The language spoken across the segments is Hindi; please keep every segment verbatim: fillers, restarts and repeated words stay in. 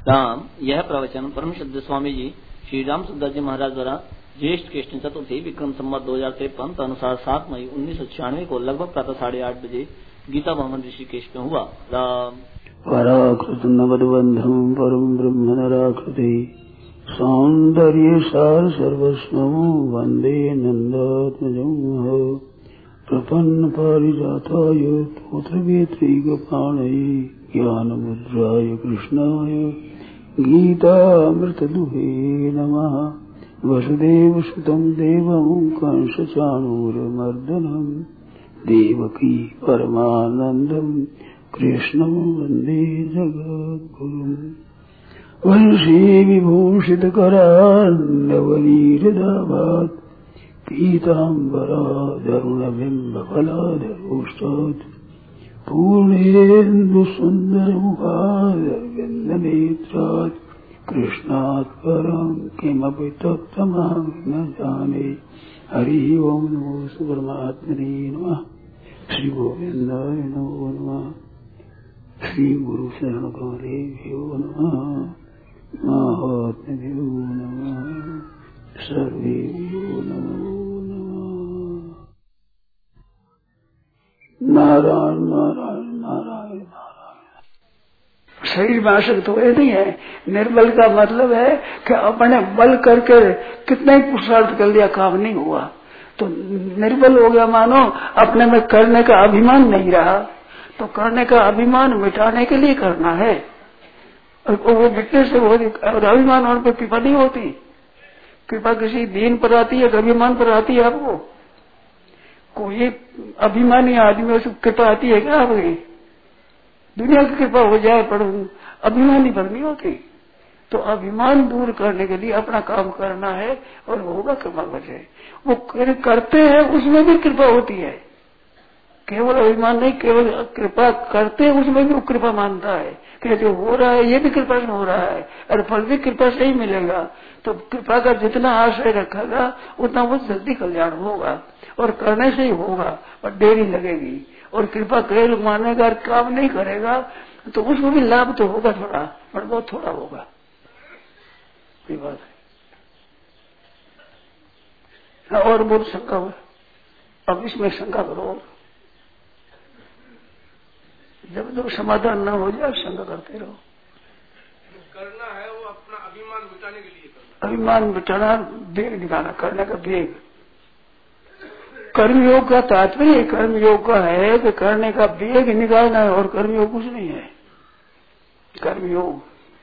राम। यह प्रवचन परम श्रद्धेय स्वामी जी श्री राम सुखदास जी महाराज द्वारा ज्येष्ठ कृष्ण चतुर्थी विक्रम संवत दो हजार तिरपन अनुसार सात मई उन्नीस सौ छियानवे को लगभग प्रातः साढ़े आठ बजे गीता भवन ऋषिकेश में हुआ। राम। पराकृतनवद्बन्धं परम ब्रह्म नराकृति सौन्दर्य सार सर्वस्वं वन्दे नन्दात्मजं प्रपन्न पारिजाताय तोत्रवेत्रैकपाणये ज्ञानमुद्राय कृष्णाय गीतामृतदुहे नमः। वसुदेवसुतं देवं कंसचाणूरमर्दनं देवकी परमानन्दं कृष्णं वन्दे जगद्गुरुम्। वंशी विभूषितकरान्नवनीरदाभात् पीताम्बरादरुणबिम्बफलाधरोष्टात् पूर्णेन्दुसुन्दरमुखादरविन्दनेत्रात् कृष्णात् परं किमपि तत्त्वमहं न जाने। हरि ओम नमो परमात्मने नमः। श्री गोविंदाय नमो नमः। श्री गुरु शरण कमलेभ्यो नमः। महात्म्यो नमः। सर्वेभ्यो नमो नमः। नारायण नारायण नारायण नारायण। शरीर में आसक्त हुए नहीं है। निर्बल का मतलब है कि अपने बल करके कितना ही पुरुषार्थ कर लिया, काम नहीं हुआ तो निर्बल हो गया। मानो अपने में करने का अभिमान नहीं रहा, तो करने का अभिमान मिटाने के लिए करना है। और वो मिटने से वो अभिमान होने पर कृपा नहीं होती। कृपा किसी दीन पर आती है, अभिमान पर आती है। आपको कोई अभिमानी आदमी से कृपा आती है क्या आपकी? दुनिया की कृपा हो जाए पर अभिमानी पर नहीं होती। तो अभिमान दूर करने के लिए अपना काम करना है और होगा कृपा बचे। वो करते हैं उसमें भी कृपा होती है। केवल अभिमान नहीं, केवल कृपा करते हैं उसमें भी वो कृपा मानता है कि जो हो रहा है ये भी कृपा से हो रहा है और फल भी कृपा से ही मिलेगा। तो कृपा का जितना आश्रय रखेगा उतना वो जल्दी कल्याण होगा और करने से ही होगा और देरी लगेगी। और कृपा केवल मानेगा और काम नहीं करेगा तो उसको भी लाभ तो होगा थोड़ा, पर बहुत थोड़ा होगा। ये बात है। और बहुत शंका, अब इसमें शंका करो। जब जब समाधान न हो जाए शंका करते रहो। करना है वो अपना अभिमान मिटाने के लिए करना। अभिमान मिटाना, वेग निकालना, करने का वेग। कर्मयोग का तात्पर्य कर्मयोग का है कि करने का वेग निकालना है और कर्मयोग कुछ नहीं है। कर्मयोग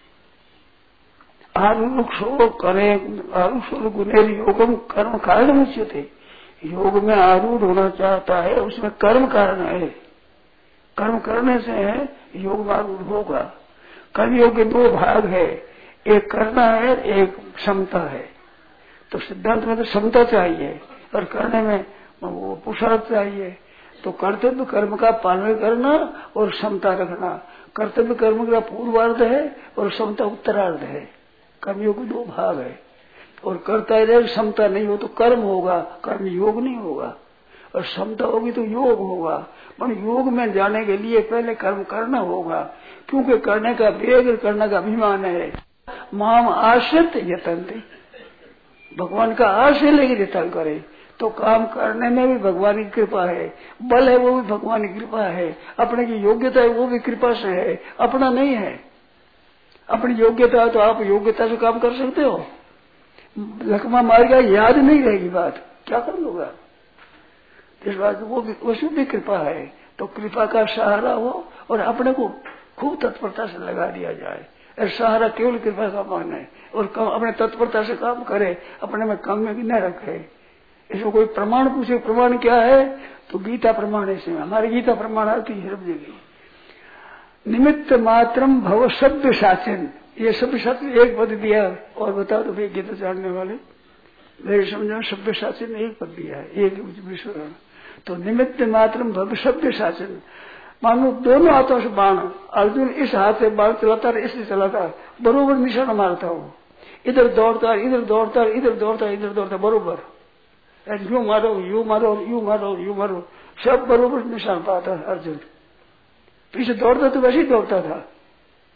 आरुक्षो करे आरुक्षो गुणेर योगम कर्म कारण मुच्यते। योग में आरूढ़ होना चाहता है उसमें कर्म कारण है। कर्म करने से है योग में आरूढ़ होगा। कर्मयोग के दो भाग है, एक करना है एक क्षमता है। तो सिद्धांत में तो क्षमता चाहिए और करने में वो पुरुषार्थ चाहिए। तो कर्तव्य कर्म का पालन करना और क्षमता रखना। कर्तव्य कर्म का पूर्वार्ध है और क्षमता उत्तरार्ध है। कर्मयोग के दो भाग है और करता है क्षमता नहीं हो तो कर्म होगा, कर्म योग नहीं होगा। और क्षमता होगी तो योग होगा। पर योग में जाने के लिए पहले कर्म करना होगा, क्योंकि करने का वेग करने का अभिमान है। माम आश्रित यतन्ति, भगवान का आश्रय लेकर यत्न करे तो काम करने में भी भगवान की कृपा है। बल है वो भी भगवान की कृपा है। अपने की योग्यता है वो भी कृपा से है, अपना नहीं है। अपनी योग्यता है तो आप योग्यता से काम कर सकते हो। लकमा मार गया याद नहीं रहेगी बात, क्या कर लोगा। इस बात वो भी उसमें भी कृपा है। तो कृपा का सहारा हो और अपने को खूब तत्परता से लगा दिया जाए। और सहारा केवल कृपा का मान है और अपने तत्परता से काम करे, अपने में कम में भी न रखे। इसमें कोई प्रमाण पूछे, प्रमाण क्या है तो गीता प्रमाण है। इसमें हमारी गीता प्रमाण आती है सब जगह। निमित्त मात्रम भव शब्द शासन, ये शब्द शासन एक पद दिया। और बताओ तो भाई गीता जानने वाले मेरे समझो शब्द शासन एक पद दिया है, एक विश्व। तो निमित्त मात्रम भव शब्द शासन, मानो दोनों हाथों से बाण, अर्जुन इस हाथ से बाण चलाता है, इससे चलाता है, बरोबर निशाना मारता हो। इधर दौड़ता है, इधर दौड़ता है, इधर दौड़ता है, इधर दौड़ता, बरोबर यू मारो यू मारो यू मारो यू मारो, सब बरोबर निशान पाता है अर्जुन। पीछे दौड़ता तो वैसे ही दौड़ता था,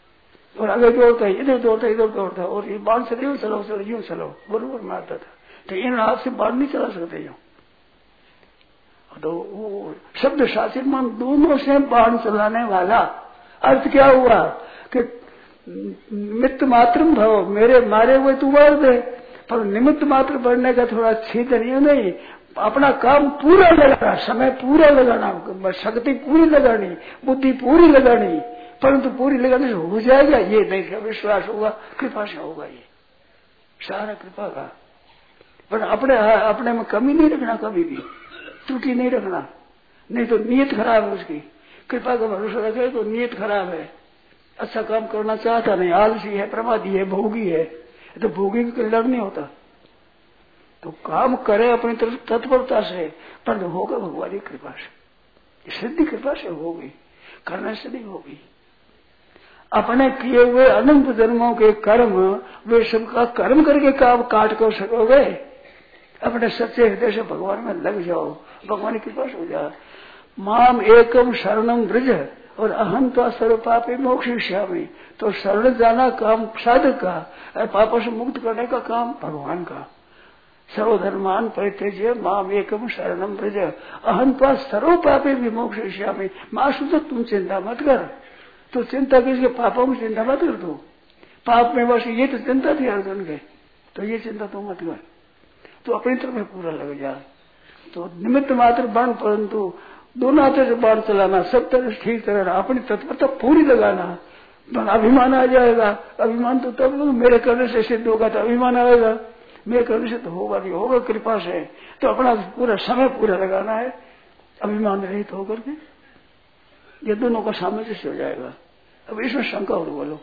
और आगे दौड़ता है, इधर दौड़ता है, इधर दौड़ता है, और ये बाण से यूं चलो चलो यूं चलो बरोबर मारता था। तो इन हाथ से बाण नहीं चला सकते यूं। तो वो शब्द शास्त्र में दोनों से बाण चलाने वाला अर्थ क्या हुआ कि निमित्त मात्र भव, मेरे मारे हुए तू मार दे, पर निमित्त मात्र बढ़ने का थोड़ा छीद नहीं नहीं, अपना काम पूरा लगाना, समय पूरा लगाना, शक्ति पूरी लगानी, बुद्धि पूरी लगानी, परंतु पूरी लगाने से हो जाएगा ये नहीं विश्वास होगा, कृपा से होगा, ये सारा कृपा का। पर अपने अपने में कमी नहीं रखना, कभी भी त्रुटि नहीं रखना, नहीं तो नीयत खराब है उसकी। कृपा का भरोसा रखे तो नीयत खराब है, अच्छा काम करना चाहता नहीं, आलसी है, प्रमादी है, भोगी है, तो भोगी का कल्याण नहीं होता। तो काम करे अपनी तरफ तत्परता से, पर होगा भगवान की कृपा से, सिद्धि कृपा से होगी, करने से नहीं होगी। अपने किए हुए अनंत जन्मों के कर्म, वे सबका कर्म करके काम काट कर सकोगे, अपने सच्चे हृदय से भगवान में लग जाओ, भगवान की कृपा से हो जाए। माम एकम शरणम ब्रज और अहम तो सर्वपापी मोक्षयिष्यामि, तो शरण जाना काम साधक का और पापों से मुक्त करने का काम भगवान का। सर्वधर्मान परित्यज्य माम एकम शरणम ब्रज अहम तो सर्वपापी विमोक्षयिष्यामि। मां सुत तुम चिंता मत कर, तो चिंता किसके, पापों में चिंता मत कर, दो पाप में बस ये तो चिंता थी अर्जुन के, तो ये चिंता तो मत कर, तो अपनी तरफ में पूरा लग जाए। तो निमित्त मात्र बाण, परंतु दोनों हाथों से बाण चलाना, सब तरह से ठीक तरह अपनी तत्परता पूरी लगाना। अभिमान आ जाएगा, अभिमान तो तब मेरे करने से सिद्ध होगा, तो अभिमान आएगा, मेरे करने से तो होगा नहीं, होगा कृपा से। तो अपना पूरा समय पूरा लगाना है अभिमान रहित होकर के, ये दोनों का सामंजस्य हो जाएगा। अब इसमें शंका और बोलो,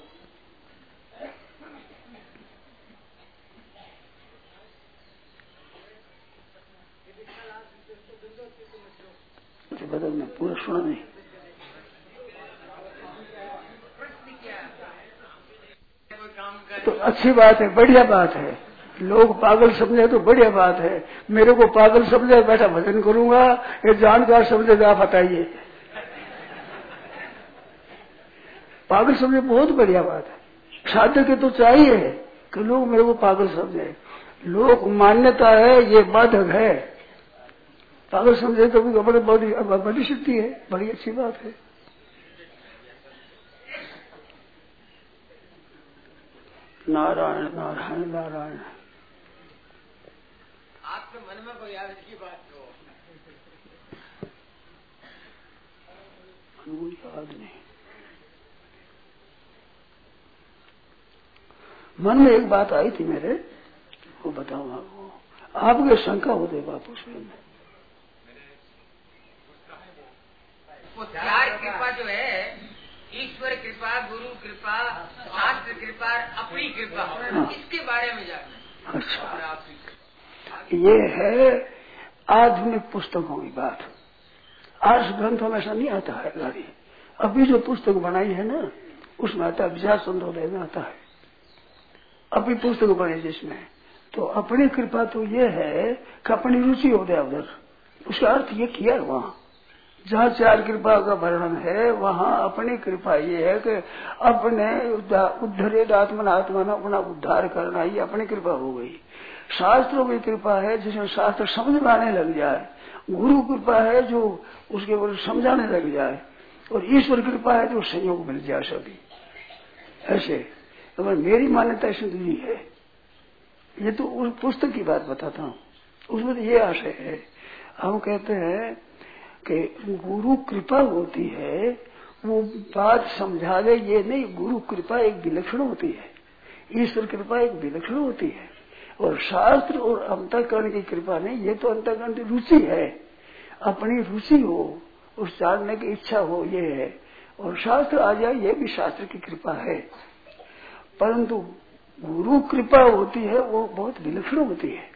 बदल में पूरा सुना नहीं। तो अच्छी बात है, बढ़िया बात है, लोग पागल समझे तो बढ़िया बात है। मेरे को पागल समझे बैठा भजन करूंगा, ये जानकार समझेगा, आप बताइए। पागल समझे बहुत बढ़िया बात है, साध्य के तो चाहिए कि लोग मेरे को पागल समझे। लोग मान्यता है, ये बाधक है, पागल समझे तो भी बड़ी बड़ी बड़ी सिद्धि है, बड़ी अच्छी बात है। नारायण नारायण नारायण। आपके मन में कोई याद की बात हो? याद नहीं, मन में एक बात आई थी मेरे, वो बताऊं आपको, आपके शंका हो दे बापू से। वो चार कृपा जो है, ईश्वर कृपा, गुरु कृपा, शास्त्र कृपा, अपनी कृपा, हाँ। इसके बारे में जानना। अच्छा, ये है आधुनिक पुस्तकों की बात। आर्ष ग्रंथों में ऐसा नहीं आता है गाड़ी। अभी जो पुस्तक बनाई है ना, उसमें आता है, विचार संतोलय में आता है, अभी पुस्तक बने जिसमें। तो अपनी कृपा तो ये है कि अपनी रुचि हो जाए उधर, उसका अर्थ ये किया है वहां जहाँ चार कृपा का वर्णन है, वहाँ अपनी कृपा ये है कि अपने उद्धरेद आत्मन आत्मा अपना उद्धार करना, ये अपनी कृपा हो गई। शास्त्रों की कृपा है जिसमें शास्त्र समझ में आने लग जाए, गुरु कृपा है जो उसके ऊपर समझाने लग जाए, और ईश्वर कृपा है जो संयोग मिल जाए सभी। ऐसे तो मेरी मान्यता इसमें जुड़ी है। ये तो उस पुस्तक की बात बताता हूँ, उसमें तो ये आशय है, हम कहते हैं कि गुरु कृपा होती है, वो बात समझा दे ये नहीं, गुरु कृपा एक विलक्षण होती है, ईश्वर कृपा एक विलक्षण होती है, और शास्त्र और अंतःकरण की कृपा नहीं, ये तो अंतःकरण की रुचि है, अपनी रुचि हो, उस जानने की इच्छा हो, ये है। और शास्त्र आ जाए ये भी शास्त्र की कृपा है, परंतु गुरु कृपा होती है वो बहुत विलक्षण होती है।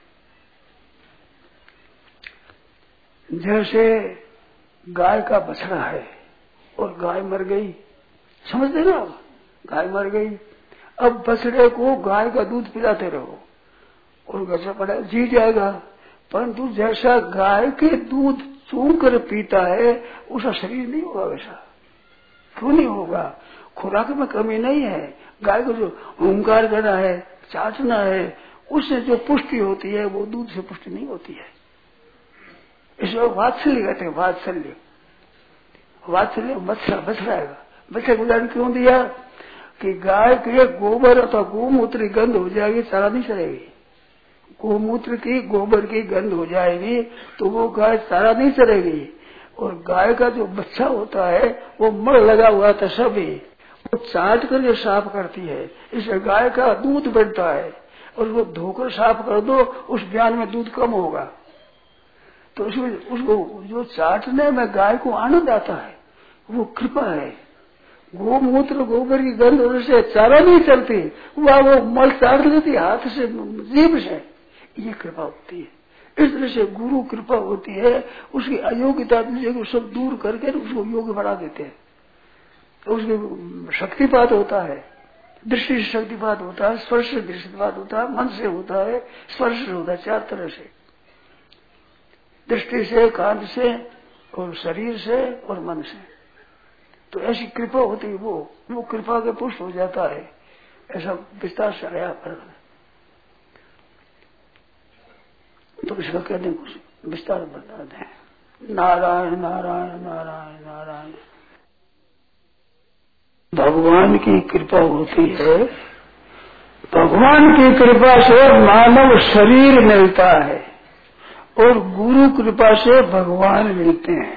जैसे गाय का बछड़ा है और गाय मर गई, समझते ना आप, गाय मर गई, अब बछड़े को गाय का दूध पिलाते रहो और बछड़ा पड़ा जी जाएगा, परंतु जैसा गाय के दूध चूम कर पीता है उसका शरीर नहीं होगा वैसा। क्यों नहीं होगा? खुराक में कमी नहीं है। गाय को जो हुंकार करना है, चाटना है, उससे जो पुष्टि होती है वो दूध से पुष्टि नहीं होती है। इसको वात्सल्य कहते हैं, वात्सल्य। वात्सल्य बछड़ा बछड़ाएगा। बछड़े को उदाहरण क्यों दिया कि गाय के गोबर अथवा गोमूत्र की गंध हो जाएगी, चारा नहीं चलेगी। गोमूत्र की गोबर की गंध हो जाएगी तो वो गाय चारा नहीं चलेगी। और गाय का जो बच्चा होता है वो मल लगा हुआ था सभी, वो चाट कर जो साफ करती है, इससे गाय का दूध बनता है। और वो धोकर साफ कर दो, उस बयान में दूध कम होगा। तो उसमें उसको जो चाटने में गाय को आनंद आता है वो कृपा है। गोमूत्र गोबर की गंध से चारा नहीं चलती, वह वो मल चाट लेती हाथ से, जीभ से, ये कृपा होती है। इस तरह से गुरु कृपा होती है, उसकी अयोग्यता को सब दूर करके उसको योग्य बना देते हैं। तो उसके शक्तिपात होता है, दृष्टि से शक्तिपात होता है, स्पर्श से दृष्टिपात होता है, मन से होता है, स्पर्श से होता है, चार तरह से, दृष्टि से, कान से और शरीर से और मन से। तो ऐसी कृपा होती है, वो वो कृपा के पुष्ट हो जाता है। ऐसा विस्तार से आया पर तो इसका कहते हैं कुछ विस्तार बता दें। नारायण नारायण नारायण नारायण। भगवान की कृपा होती है, भगवान की कृपा से मानव शरीर मिलता है और गुरु कृपा से भगवान मिलते हैं।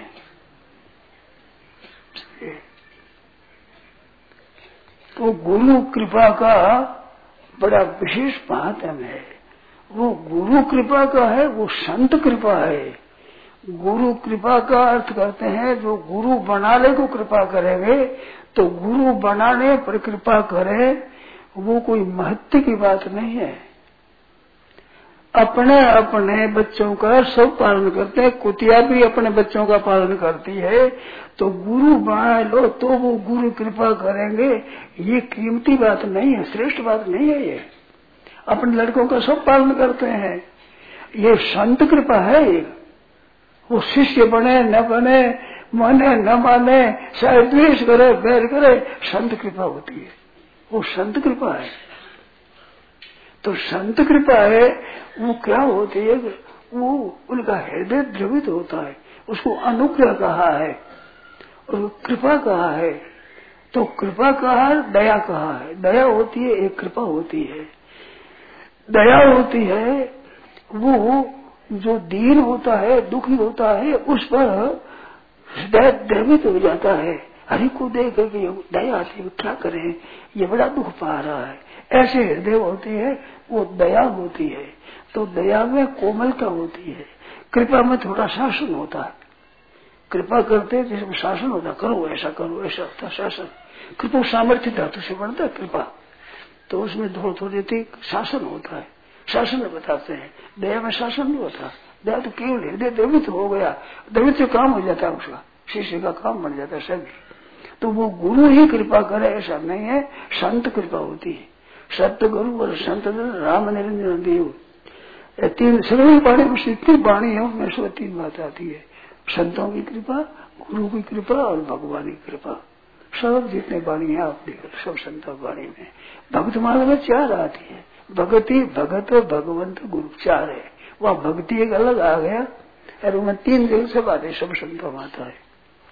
तो गुरु कृपा का बड़ा विशेष महात्म्य है। वो गुरु कृपा का है, वो संत कृपा है। गुरु कृपा का अर्थ करते हैं जो गुरु बनाने को कृपा करेंगे, तो गुरु बनाने पर कृपा करे, वो कोई महत्व की बात नहीं है। अपने अपने बच्चों का सब पालन करते हैं, कुतिया भी अपने बच्चों का पालन करती है। तो गुरु बना लो तो वो गुरु कृपा करेंगे, ये कीमती बात नहीं है, श्रेष्ठ बात नहीं है। ये अपने लड़कों का सब पालन करते हैं, ये संत कृपा है। ये वो शिष्य बने न बने, माने न माने, चाहे द्वेष करे बैर करे, संत कृपा होती है, वो संत कृपा है। तो संत कृपा है वो क्या होती है, वो उनका हृदय द्रवित होता है, उसको अनुग्रह कहा है और कृपा कहा है। तो कृपा कहा, दया कहा है। दया होती है, एक कृपा होती है। दया होती है वो जो दीन होता है, दुखी होता है, उस पर हृदय द्रवित हो जाता है। हरि को देख करके दया आती है, क्या करें, ये बड़ा दुख पा रहा है, ऐसे हृदय होती है, वो दया होती है। तो दया में कोमलता होती है। कृपा में थोड़ा शासन होता है। कृपा करते जिसमें शासन होता, करो ऐसा करो ऐसा होता शासन। कृपा सामर्थ्य धातु से बनता है कृपा, तो उसमें थोड़ी थोड़ी शासन होता है। शासन में बताते हैं, दया में शासन नहीं होता। दया तो केवल हृदय द्रवित हो गया, द्रवित से काम हो जाता है, उसका शिष्य का काम बन जाता है सभी। तो वो गुरु ही कृपा करे ऐसा नहीं है, संत कृपा होती है। सत्य गुरु और संत राम निरंजन देव, तीन सभी वाणी में इतनी वाणी है, उनमें से तीन बात आती है। संतों की कृपा, गुरु की कृपा और भगवान की कृपा। सब जितने वाणी है आप देखो, सब संतों वाणी में। भक्त मार्ग में चार आती है, भगति भगत भगवंत गुरु, चार है। वह भक्ति एक अलग आ गया और उनमें तीन दिन से बातें सब संतों में आता है।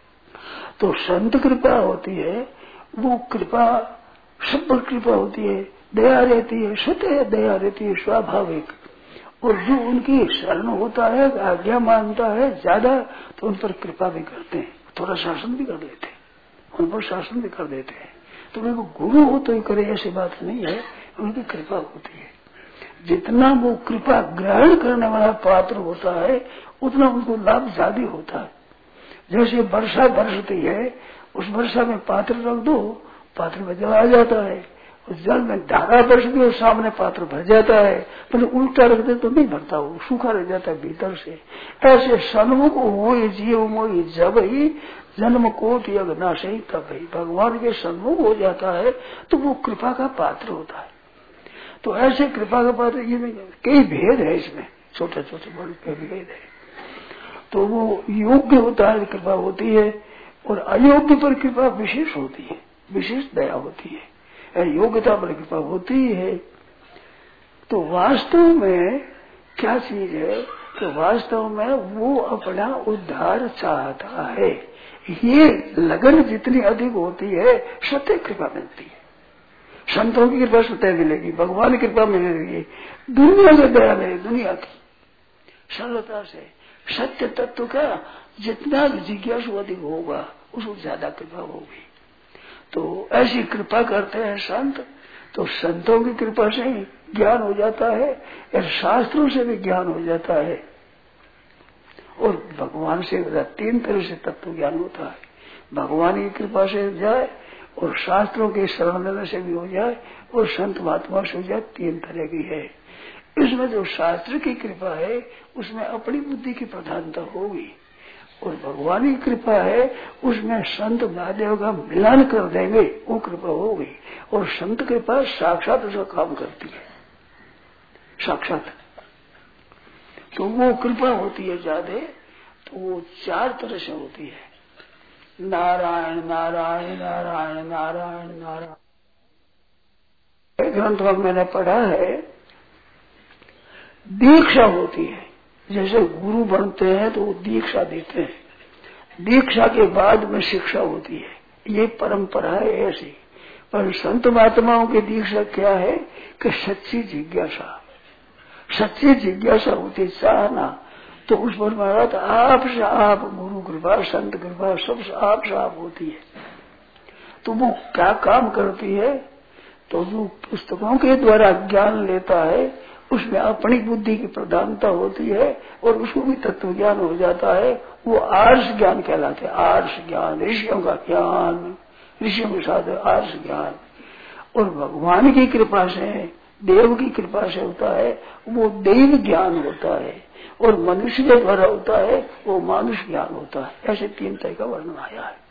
तो संत कृपा होती है, वो कृपा सब पर कृपा होती है, दया रहती है, स्वतः दया रहती है, स्वाभाविक। और जो उनकी शरण होता है, आज्ञा मानता है ज्यादा, तो उन पर कृपा भी करते हैं, थोड़ा शासन भी कर देते हैं, उन पर शासन भी कर देते हैं। तो उनको गुरु हो तो ही करे ऐसी बात नहीं है, उनकी कृपा होती है। जितना वो कृपा ग्रहण करने वाला पात्र होता है, उतना उनको लाभ ज्यादा होता है। जैसे वर्षा बरसती है, उस वर्षा में पात्र रख दो, पात्र में जल आ जाता है। उस जल में धारा बरसती है, सामने पात्र भर जाता है, पर उल्टा रख दे तो नहीं भरता, वो सूखा रह जाता है भीतर से। ऐसे सन्मुख हो जीव मोहि जब ही जन्म कोट यज्ञ ना सही तब ही, भगवान के सन्मुख हो जाता है तो वो कृपा का पात्र होता है। तो ऐसे कृपा का पात्र, ये कई भेद है इसमें, छोटे छोटे बड़े भेद है। तो वो योग्य होता है कृपा होती है, और अयोग्य पर कृपा विशेष होती है, विशेष दया होती है, योग्यता पर कृपा होती है। तो वास्तव में क्या चीज है? तो वास्तव में वो अपना उद्धार चाहता है। ये लगन जितनी अधिक होती है सत्य कृपा मिलती है। संतों की कृपा सत्य मिलेगी, भगवान की कृपा मिलेगी, दुनिया से दया मिलेगी, दुनिया की सरलता से। सत्य तत्व का जितना जिज्ञासु अधिक होगा उसको ज्यादा कृपा होगी। तो ऐसी कृपा करते हैं संत, तो संतों की कृपा से ही ज्ञान हो जाता है, और शास्त्रों से भी ज्ञान हो जाता है, और भगवान से तीन तरह से तत्व ज्ञान होता है। भगवान की कृपा से हो जाए, और शास्त्रों के शरण लेने से भी हो जाए, और संत महात्मा से हो जाए, तीन तरह की है। इसमें जो शास्त्र की कृपा है उसमें अपनी बुद्धि की प्रधानता होगी, और भगवान की कृपा है उसमें संत महादेव का मिलान कर देंगे, वो कृपा होगी। और संत कृपा साक्षात उसका काम करती है, साक्षात। तो वो कृपा होती है ज्यादा, तो वो चार तरह से होती है, नारायण नारायण नारायण नारायण नारायण। ग्रंथ में मैंने पढ़ा है, दीक्षा होती है, जैसे गुरु बनते हैं तो वो दीक्षा देते हैं, दीक्षा के बाद में शिक्षा होती है, ये परंपरा है ऐसी। पर संत महात्माओं की दीक्षा क्या है कि सच्ची जिज्ञासा, सच्ची जिज्ञासा होती, चाहना। तो उस पर महाराज आप से आप गुरु कृपा, संत कृपा सब आप से आप होती है। तो वो क्या काम करती है? तो जो पुस्तकों के द्वारा ज्ञान लेता है उसमें अपनी बुद्धि की प्रधानता होती है, और उसको भी तत्व ज्ञान हो जाता है। वो आर्ष ज्ञान कहलाते हैं, आर्ष ज्ञान, ऋषियों का ज्ञान, ऋषियों के साथ आर्ष ज्ञान। और भगवान की कृपा से, देव की कृपा से होता है वो देव ज्ञान होता है, और मनुष्य के द्वारा होता है वो मानुष ज्ञान होता है। ऐसे तीन तरह का वर्णन आया है।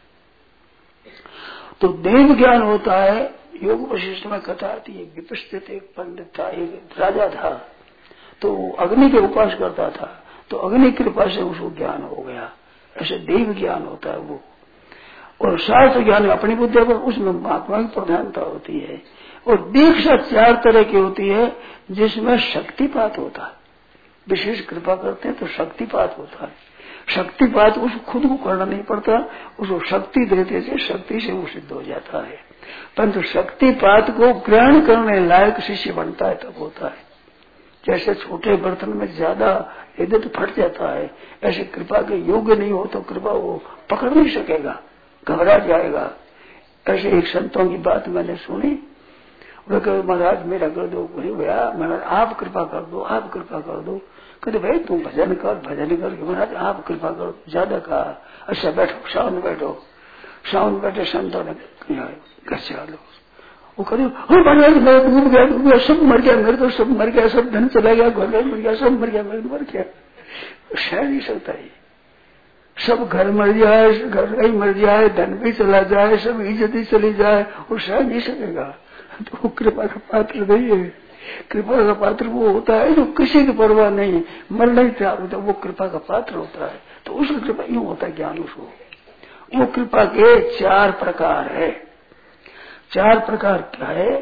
तो देव ज्ञान होता है, योग वशिष्ठ में कथा आती है, विपस्थित एक पंडित था, एक राजा था, तो अग्नि के उपास करता था, तो अग्नि की कृपा से उसको ज्ञान हो गया। ऐसे देव ज्ञान होता है वो। और शास्त्र ज्ञान अपनी बुद्धि पर, उसमें महात्मा की प्रधानता होती है। और दीक्षा चार तरह की होती है, जिसमें शक्तिपात होता है, विशेष कृपा करते हैं तो शक्तिपात होता है। शक्तिपात उसको खुद को करना नहीं पड़ता, उसको शक्ति देते थे, शक्ति से वो सिद्ध हो जाता है। परंतु शक्तिपात को ग्रहण करने लायक शिष्य बनता है तब होता है। जैसे छोटे बर्तन में ज्यादा यदि तो फट जाता है, ऐसे कृपा के योग्य नहीं हो तो कृपा वो पकड़ नहीं सकेगा, घबरा जाएगा। ऐसे एक संतों की बात मैंने सुनी, वो महाराज मेरा कर दो, भैया महाराज आप कृपा कर दो, आप कृपा कर दो। कहते भाई तुम भजन कर, भजन करके महाराज आप कृपा करो, ज्यादा कहा। अच्छा बैठो, सावन बैठो, सावन बैठे संतों ने घर से आ लो। वो कहते महाराज मैं डूब गया, डूब गया, सब मर गया, मेरे तो सब मर गया, सब धन चला गया, घर मर गया, सब मर गया, मेरे मर गया। सह नहीं सकता है, सब घर मर जाए, घर ही मर जाए, धन भी चला जाए, सब इज्जत ही चली जाए, वो सह नहीं सकेगा। तो कृपा का पात्र नहीं है। कृपा का पात्र वो होता है जो किसी की परवाह नहीं, मरना ही तैयार होता है, वो कृपा का पात्र होता है। तो उसकी कृपा यूं होता है ज्ञान उसको। वो कृपा के चार प्रकार है। चार प्रकार क्या है?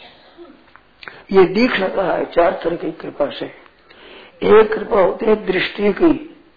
ये दीक्षा कहा है चार तरह की कृपा से। एक कृपा होती है दृष्टि की,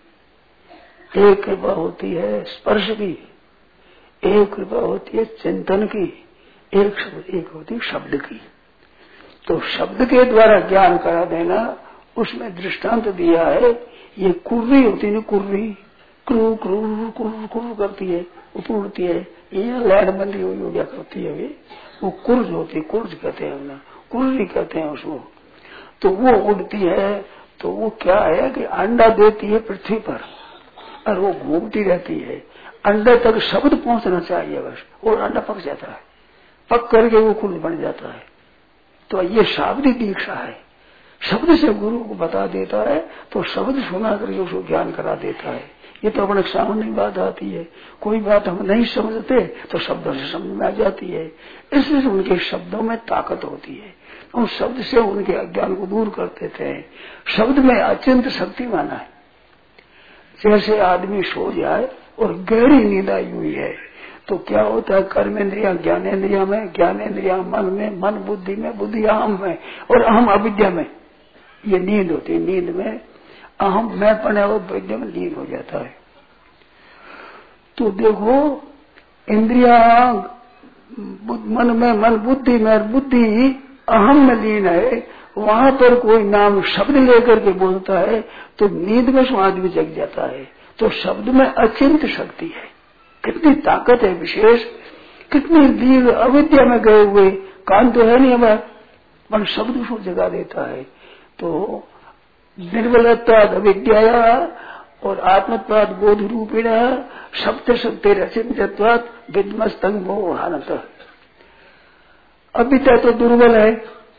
एक कृपा होती है स्पर्श की, एक कृपा होती है चिंतन की, एक एक होती है शब्द की। तो शब्द के द्वारा ज्ञान करा देना, उसमें दृष्टांत दिया है। ये कुर्री होती है, कुर्री क्रू क्रू क्रू क्रू करती है, उड़ती है, ये लैंड बंदी हुई हो गया करती है, वो कुर्ज होती है, कुर्ज कहते हैं ना, कुर्री कहते हैं उसको। तो वो उड़ती है, तो वो क्या है कि अंडा देती है पृथ्वी पर, और वो घूमती रहती है। अंडे तक शब्द पहुंचना चाहिए बस, और अंडा पक जाता है, पक करके वो कुर्ज बन जाता है। तो ये शाब्दिक दीक्षा है, शब्द से गुरु को बता देता है, तो शब्द सुना करके उसको ज्ञान करा देता है। ये तो अपने सामान्य बात आती है, कोई बात हम नहीं समझते तो शब्दों से समझ में आ जाती है। इसलिए उनके शब्दों में ताकत होती है, उन शब्द से उनके अज्ञान को दूर करते थे। शब्द में अत्यंत शक्तिमान है। जैसे आदमी सो जाए और गहरी नींद आई हुई है, तो क्या होता है, कर्मेंद्रिया ज्ञानेन्द्रिया में, ज्ञानेन्द्रिया मन में, मन बुद्धि में, बुद्धि अहम में, और अहम अविद्या में। ये नींद होती है। नींद में अहम मैं पने और विद्या में लीन हो जाता है। तो देखो इंद्रिया मन में, मन बुद्धि में, बुद्धि अहम में लीन है, वहां पर कोई नाम शब्द लेकर के बोलता है तो नींद में सो आदमी जग जाता है। तो शब्द में अचिंत शक्ति है, कितनी ताकत है विशेष, कितनी लीन अविद्या में गए हुए, कान तो है नहीं हमारा, पर शब्द उसको जगा देता है। तो निर्बलत्वाद अविद्या और आत्मत्वाद बोध रूपिण शब्द शक्ति रचिंतत्वाद विद्मस्तंग मोहानत। अविद्या तो दुर्बल है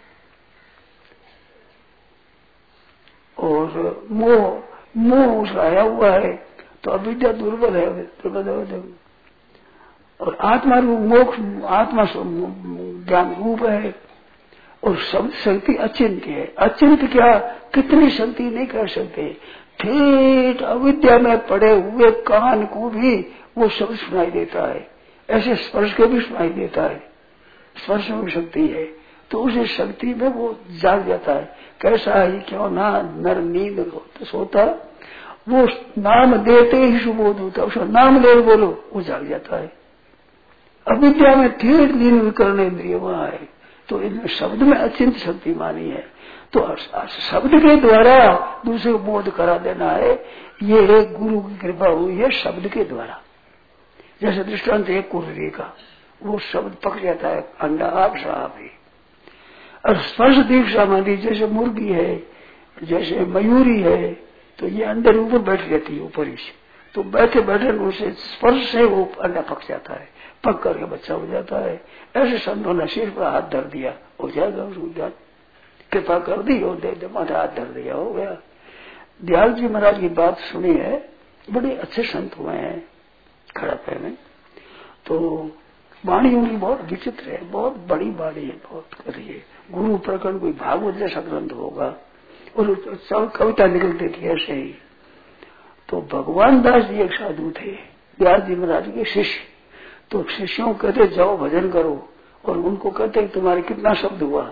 और मोह मोह उसका आया हुआ है, तो अविद्या दुर्बल है, दुर्बल। और आत्मा रूप मोक्ष, आत्मा ज्ञान रूप है, और शब्द शक्ति अचिंत्य है। अचिंत्य क्या, कितनी शक्ति नहीं कर सकते, ठेठ अविद्या में पड़े हुए कान को भी वो शब्द सुनाई देता है, ऐसे स्पर्श के भी सुनाई देता है, स्पर्श में शक्ति है। तो उस शक्ति में वो जाग जाता है। कैसा ही क्यों ना नर नींद तो सोता, वो नाम देते ही सुबोध होता, उसका नाम ले बोलो वो जाग जाता है। अविद्या में ठेठ लीन करने इंद्रिय वहां है, तो इनमें शब्द में अचिंत शक्ति मानी है। तो शब्द के द्वारा दूसरे को बोध करा देना है, ये एक गुरु की कृपा हुई है शब्द के द्वारा। जैसे दृष्टांत है कुर्री का, वो शब्द पक जाता है, अंडा आप साहब ही। और स्पर्श दीक्षा मानी, जैसे मुर्गी है, जैसे मयूरी है, तो ये अंदर ऊपर बैठ जाती है ऊपर ही से, तो बैठे बैठे उसे स्पर्श से वो अंडा पक जाता है, पक करके बच्चा हो जाता है। ऐसे संतों ने सिर पर हाथ धर दिया, हो जाएगा, उसको कृपा कर दी और दे दे माथे हाथ धर दिया, हो गया। दयाल जी महाराज की बात सुनी है, बड़े अच्छे संत हुए हैं खड़ापे में। तो वाणी उनकी बहुत विचित्र है, बहुत बड़ी वाणी है, बहुत करिए गुरु प्रकरण कोई भागवत जैसा ग्रंथ होगा, और सब कविता निकलती थी ऐसे ही। तो भगवान दास जी एक साधु थे, दयाल जी महाराज के शिष्य। तो शिष्यों कहते जाओ भजन करो, और उनको कहते तुम्हारे कितना शब्द हुआ,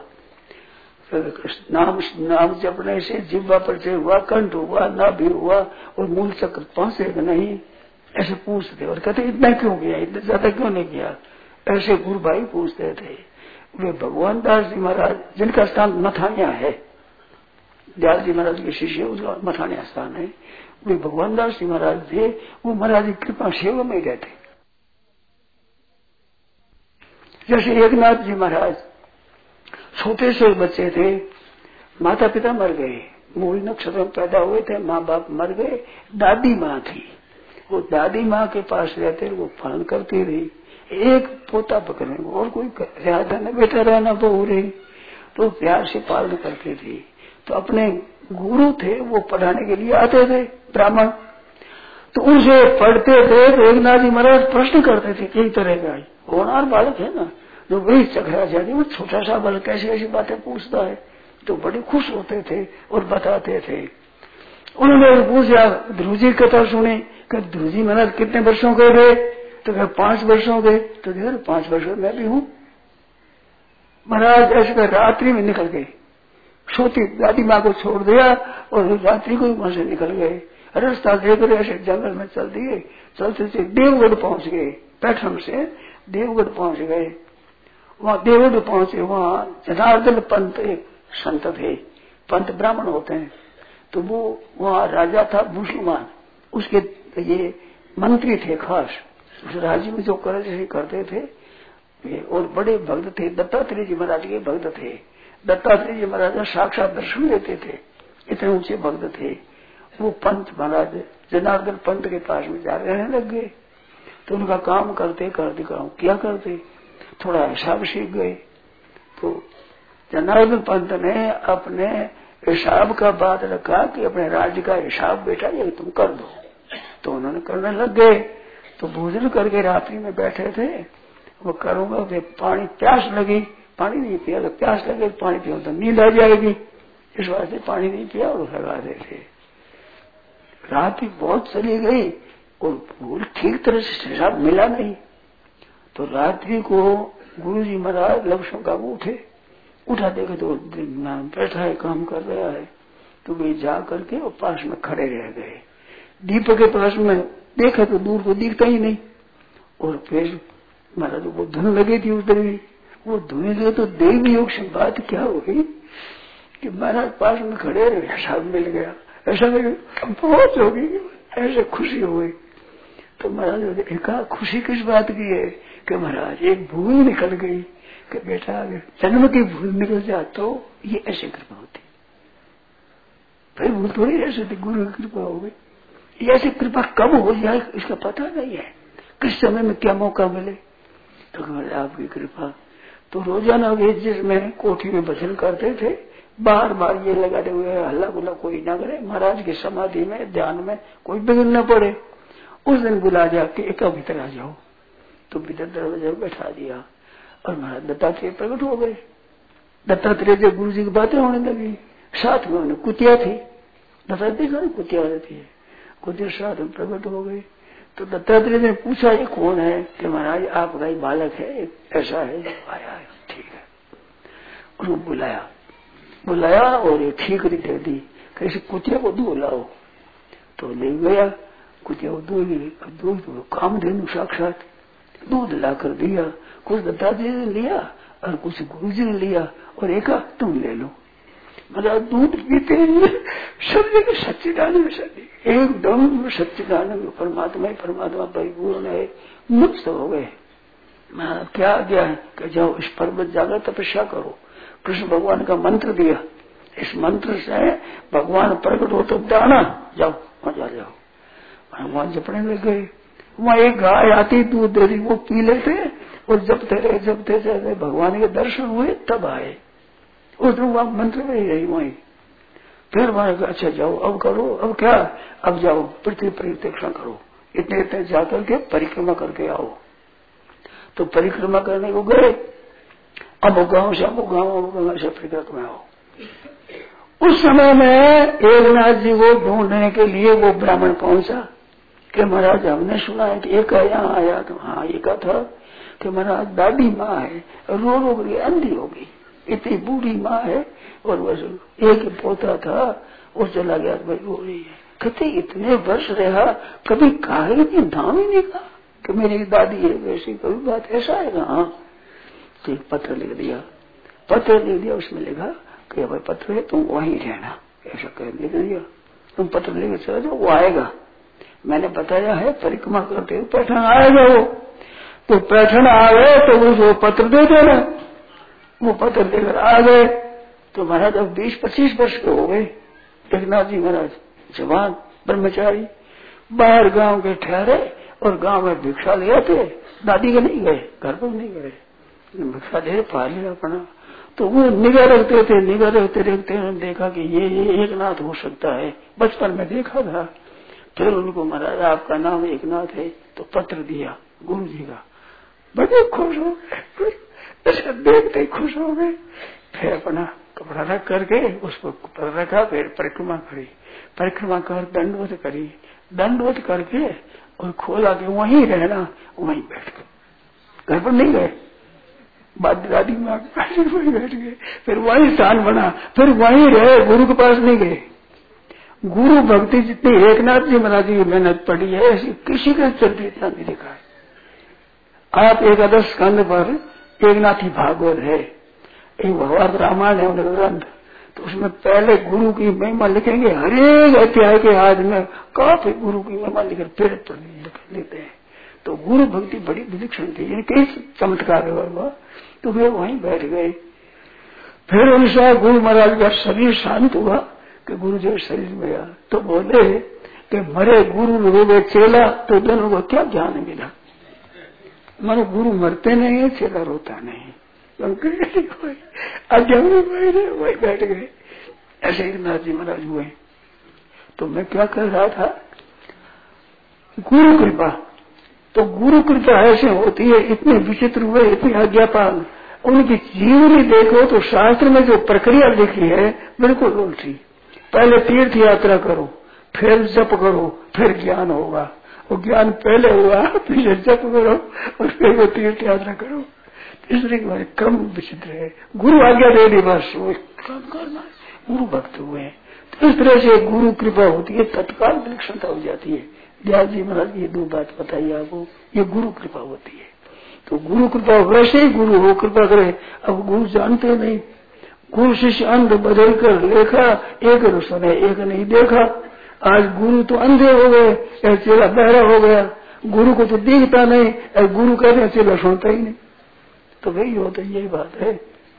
नाम नाम जपने से जिह्वा पर से हुआ, कंठ हुआ, नाभि हुआ, और मूल चक्र पहुंचेगा नहीं, ऐसे पूछते। और कहते इतना क्यों किया, इतना ज्यादा क्यों नहीं किया, ऐसे गुरु भाई पूछते थे। वे भगवान दास जी महाराज जिनका स्थान मथानिया है, दयाल जी महाराज के शिष्य उसका मथानिया स्थान है, वे भगवान दास जी महाराज थे। वो महाराज की कृपा सेवा में गए थे। जैसे एकनाथ जी महाराज छोटे से बच्चे थे, माता पिता मर गए, मूल नक्षत्र में पैदा हुए थे, माँ बाप मर गए, दादी माँ थी, वो दादी माँ के पास रहते, वो पालन करती रही। एक पोता पकड़ने को और कोई ज्यादा न बेटा रहना बहू रही, तो प्यार से पालन करती थी। तो अपने गुरु थे, वो पढ़ाने के लिए आते थे ब्राह्मण, तो उनसे पढ़ते थे। तो एकनाथ जी महाराज प्रश्न करते थे कई तरह का, होनहार बालक है ना, जो वही चकरा जाती, वो छोटा सा बालक कैसी कैसी बातें पूछता है, तो बड़े खुश होते थे और बताते थे। उन्होंने पूछा, ध्रुव जी कथा सुनी, कि ध्रुव जी महाराज कितने वर्षों के गए, तो क्या पांच वर्षों के, तो देखो पांच वर्षों में भी हूँ। महाराज ऐसे कर रात्रि में निकल गए, सोती दादी माँ को छोड़ दिया और रात्रि को वहां से निकल गए। रास्ता देकर ऐसे जंगल में चल दिए, चलते चलते देवगढ़ पहुंच गए, पैठम से देवगढ़ पहुंच गए। वहां देवगढ़ पहुंचे, वहां जनार्दन पंत एक संत थे, पंत ब्राह्मण होते हैं, तो वो वहां राजा था मुसलमान, उसके ये मंत्री थे खास, उस राज्य में जो कर जैसे करते थे, और बड़े भक्त थे। दत्तात्रेय जी महाराज के भक्त थे, दत्तात्रेय जी महाराज साक्षात दर्शन देते थे, इतने ऊंचे भक्त थे। वो पंत महाराज जनार्दन पंत के पास में जा रहने लग गए, तो उनका काम करते करते काम क्या करते, थोड़ा हिसाब सीख गए। तो जनार्दन पंत ने अपने हिसाब का बात रखा कि अपने राज्य का हिसाब बेटा ये तुम कर दो, तो उन्होंने करने लग गए। तो भोजन करके रात्रि में बैठे थे, वो करूंगा, वे पानी प्यास लगी, पानी नहीं पिया, तो प्यास लगे पानी पियो तो नींद आ जाएगी, इस वास्ते पानी नहीं पिया और लगा दे थे। रात भी बहुत चली गई और भूल ठीक तरह से हिसाब मिला नहीं, तो रात्रि को गुरु जी महाराज लक्ष्मण का उठे, उठा देखे तो बैठा है, काम कर रहा है। तो वे जा करके और पास में खड़े रह गए। दीपक के पास में देखा तो दूर को दिखता ही नहीं। और फिर महाराज को धुन लगी थी उधर भी, वो धुन लगे तो देव योग से बात क्या हो गई कि महाराज पास में खड़े रहे, ऐसा मिल गया, ऐसा बहुत हो गई, ऐसे खुशी हो गई। तो महाराज ने देखा खुशी किस बात की है कि महाराज एक भूल निकल गई कि बेटा जन्म की भूल निकल जाए तो ये ऐसे कृपा होती, फिर भूल थोड़ी ऐसे थी, गुरु की कृपा हो गई। ये ऐसी कृपा कब हो जाए इसका पता नहीं है, किस समय में क्या मौका मिले। तो महाराज आपकी कृपा। तो रोजाना वे जिसमें कोठी में भजन करते थे, बार बार ये लगाते हुए हल्ला गुल्ला कोई ना करे, महाराज की समाधि में ध्यान में कोई बिगड़ न पड़े। उस दिन बुला जाके एक भीतर आ जाओ, तो भीतर दरवाजा बैठा दिया और महाराज दत्तात्रेय प्रकट हो गए। दत्तात्रेय जब गुरु जी की बातें होने लगी, साथ में उन्हें कुतिया थी, दत्तात्रेय कुतिया रहती है, कुतिया साथ में प्रकट हो गई। तो दत्तात्रेय ने पूछा ये कौन है कि महाराज आपका ही बालक है, ऐसा है, आया है, ठीक है। उन्होंने बुलाया बुलाया और ये ठीक दे दी, कैसे कुतिया को दूध लाओ। तो ले गया कुतिया को दूध, दूध कामधेनु साक्षात दूध ला कर दिया। कुछ दत्तात्रेय ने लिया और कुछ गुरु जी ने लिया और एक तुम ले लो। मतलब दूध पीते सब जगह सच्चिदानंद सदी एकदम सच्चिदानंद परमात्मा परमात्मा परिपूर्ण है, मुक्त हो गए। क्या गया है कि जाओ इस पर्वत जाकर तपस्या करो। कृष्ण भगवान का मंत्र दिया, इस मंत्र से भगवान प्रकट हो तो दाना जाओ वहां जा जाओ। भगवान जपने लग गए। वहां एक गाय आती दूध दे रही, वो पी लेते और जपते रहे जपते रहे, भगवान के दर्शन हुए तब आए। उस दिन वहां मंत्र में ही रही वहीं। फिर वहां अच्छा जाओ अब करो, अब क्या, अब जाओ पृथ्वी परिक्रमा करो, इतने इतने जाकर के परिक्रमा करके आओ। तो परिक्रमा करने को गए, अब गांव से अब गांव गांव से परिक्रमा आओ। उस समय में एकनाथ जी को ढूंढने के लिए वो ब्राह्मण पहुंचा कि महाराज हमने सुना है कि एक यहाँ आया। तो हाँ एक था कि महाराज दादी माँ है, रो रो गई, अंधी हो गई, इतनी बूढ़ी माँ है और बस एक पोता था वो चला गया, भाई रो रही है। कहते इतने वर्ष रहा कभी काहे नहीं नाम ही नहीं कहा कि मेरी दादी है, वैसी कभी बात ऐसा है। हाँ तो एक पत्र लिख दिया, पत्र लिख दिया, उसमें लिखा कि भाई पत्र है तुम वहीं रहना, ऐसा कह लिख दिया। तुम पत्र लेकर चले जाओ, वो आएगा। मैंने बताया है परिक्रमा करते हुए पैठन आएगा वो, तो पैठन आ गए तो वो पत्र दे देना। वो पत्र लेकर आ गए तो महाराज अब बीस पच्चीस वर्ष के हो गए। एकनाथ जी महाराज जवान ब्रह्मचारी बाहर गांव के ठहरे और गांव में भिक्षा ले आते। दादी के नहीं गए, घर पर नहीं गए, भिक्षा ले पा लिया अपना। तो वो निगाह रखते थे, निगाह रखते रखते उन्होंने देखा कि ये ये एकनाथ हो सकता है, बचपन में देखा था। फिर उनको महाराज आपका नाम एकनाथ है, तो पत्र दिया गुरु जी का। बड़े खुश हो गए, ऐसा देखते ही खुश हो गए। फिर अपना कपड़ा रख करके उसको पर रखा, फिर परिक्रमा करी, परिक्रमा कर दंडवत करी, दंडवत करके और खोला के वहीं रहना, वहीं बैठ गए, घर पर नहीं गए। बाद दादी माँ वहीं बैठ गए, फिर वहीं स्थान बना, फिर वहीं रहे, गुरु के पास नहीं गए। गुरु भक्ति जितनी एकनाथ जी महाराज जी की मेहनत पड़ी है ऐसी किसी के चलते इतना नहीं देखा है। आप एकादश स्कंद पर एकनाथी भागवत है, एक भगवत रामायण है उनका ग्रंथ, तो उसमें पहले गुरु की महिमा लिखेंगे, हर एक अध्याय के आज में काफी गुरु की महिमा लिख फिर तो लिख लेते हैं। तो गुरु भक्ति बड़ी विलक्षण थी, यानी कई चमत्कार हुआ। तो वे वहीं बैठ गए। फिर उनसे गुरु महाराज का शरीर शांत हुआ कि गुरु जी शरीर में आया, तो बोले कि मरे गुरु रोगे चेला, तो दोनों को क्या ज्ञान मिला। मानो गुरु मरते नहीं है, चेला रोता नहीं। आज वही बैठ गए, ऐसे ही नाथ जी महाराज हुए। तो मैं क्या कह रहा था, गुरु कृपा, तो गुरु कृपा ऐसे होती है, इतने विचित्र हुए, इतनी आज्ञापाल। उनकी जीवनी देखो तो शास्त्र में जो प्रक्रिया लिखी है बिल्कुल उल्टी। पहले तीर्थ यात्रा करो, फिर जप करो, फिर ज्ञान होगा, वो ज्ञान पहले हुआ फिर जप करो और फिर वो तीर्थ यात्रा करो। तीसरे के बाद क्रम विचित्र है। गुरु आज्ञा दे दी बस वो काम करना है। गुरु भक्त हुए हैं तो इस तरह से गुरु कृपा होती है, तत्काल विलक्षणता हो जाती है। व्यास जी महाराज ये दो बात बताइए आपको, ये गुरु कृपा होती है। तो गुरु कृपा वैसे ही गुरु हो कृपा करे। अब गुरु जानते नहीं, गुरु शिष्य अंध बदल कर लेखा, एक ने सुने एक नहीं देखा। आज गुरु तो अंधे हो गए, चेला बहरा हो गया, गुरु को तो दिखता नहीं, गुरु कहते चेला सुनता ही नहीं। तो वही हो तो यही बात है।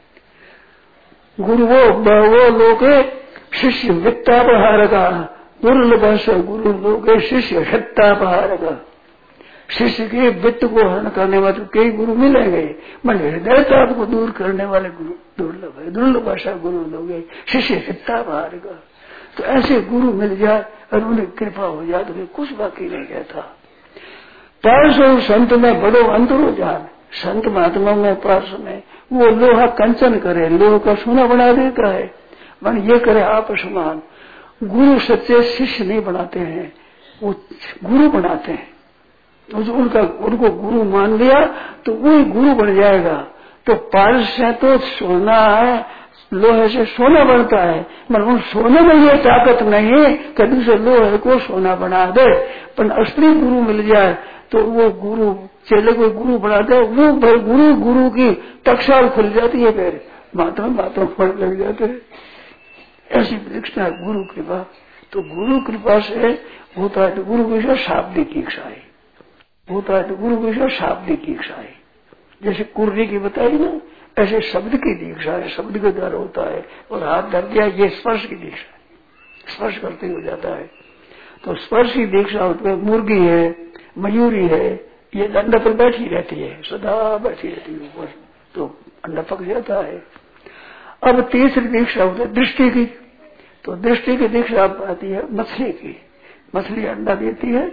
गुरु वो वो लोग शिष्य वित्तापहार का, दुर्लभ गुरु लोग शिष्य हित्तापहार का। शिष्य के वित्त को हरण करने वाले कई गुरु मिलेंगे, मन हृदयता को दूर करने वाले गुरु दुर्लभ है। दुर्लभ भाषा गुरु लोग शिष्य हित्तापहार का। तो ऐसे गुरु मिल जाए और उन्हें कृपा हो जाए तो कुछ बाकी नहीं रहता। पार्श्व और संत में बड़ो अंतर हो जाए। संत महात्मा में पार्श्व में वो लोहा कंचन करे, लोह का सोना बना देता है, मन ये करे आप समान। गुरु सच्चे शिष्य नहीं बनाते हैं, वो गुरु बनाते हैं। तो जो उनका उनको गुरु मान लिया तो वही गुरु बन जाएगा। तो पारस से तो सोना है, लोहे से सोना बनता है, मगर उन सोने में ये ताकत नहीं है कि दूसरे लोहे को सोना बना दे। पर असली गुरु मिल जाए तो वो गुरु चेले को गुरु बना दे, वो गुरु गुरु की टकसाल खुल जाती है, फिर मात्रा मात्रा फल लग जाते हैं। ऐसी दीक्षा गुरु कृपा। तो गुरु कृपा से होता है, गुरु की शाब्दिक दीक्षा है, होता है तो गुरु की शाब्दिक दीक्षा है। जैसे कुर्री की बताई ना, ऐसे शब्द की दीक्षा है, शब्द के द्वारा होता है। और हाथ धर दिया ये स्पर्श की दीक्षा है, स्पर्श करते हो जाता है। तो स्पर्श की दीक्षा होती है। मुर्गी है, मयूरी है, ये अंडा पर बैठी रहती है, सदा बैठी रहती है ऊपर, तो अंडा पक जाता है। अब तीसरी दीक्षा होती है दृष्टि की। तो दृष्टि की दीक्षा आती है मछली की। मछली अंडा देती है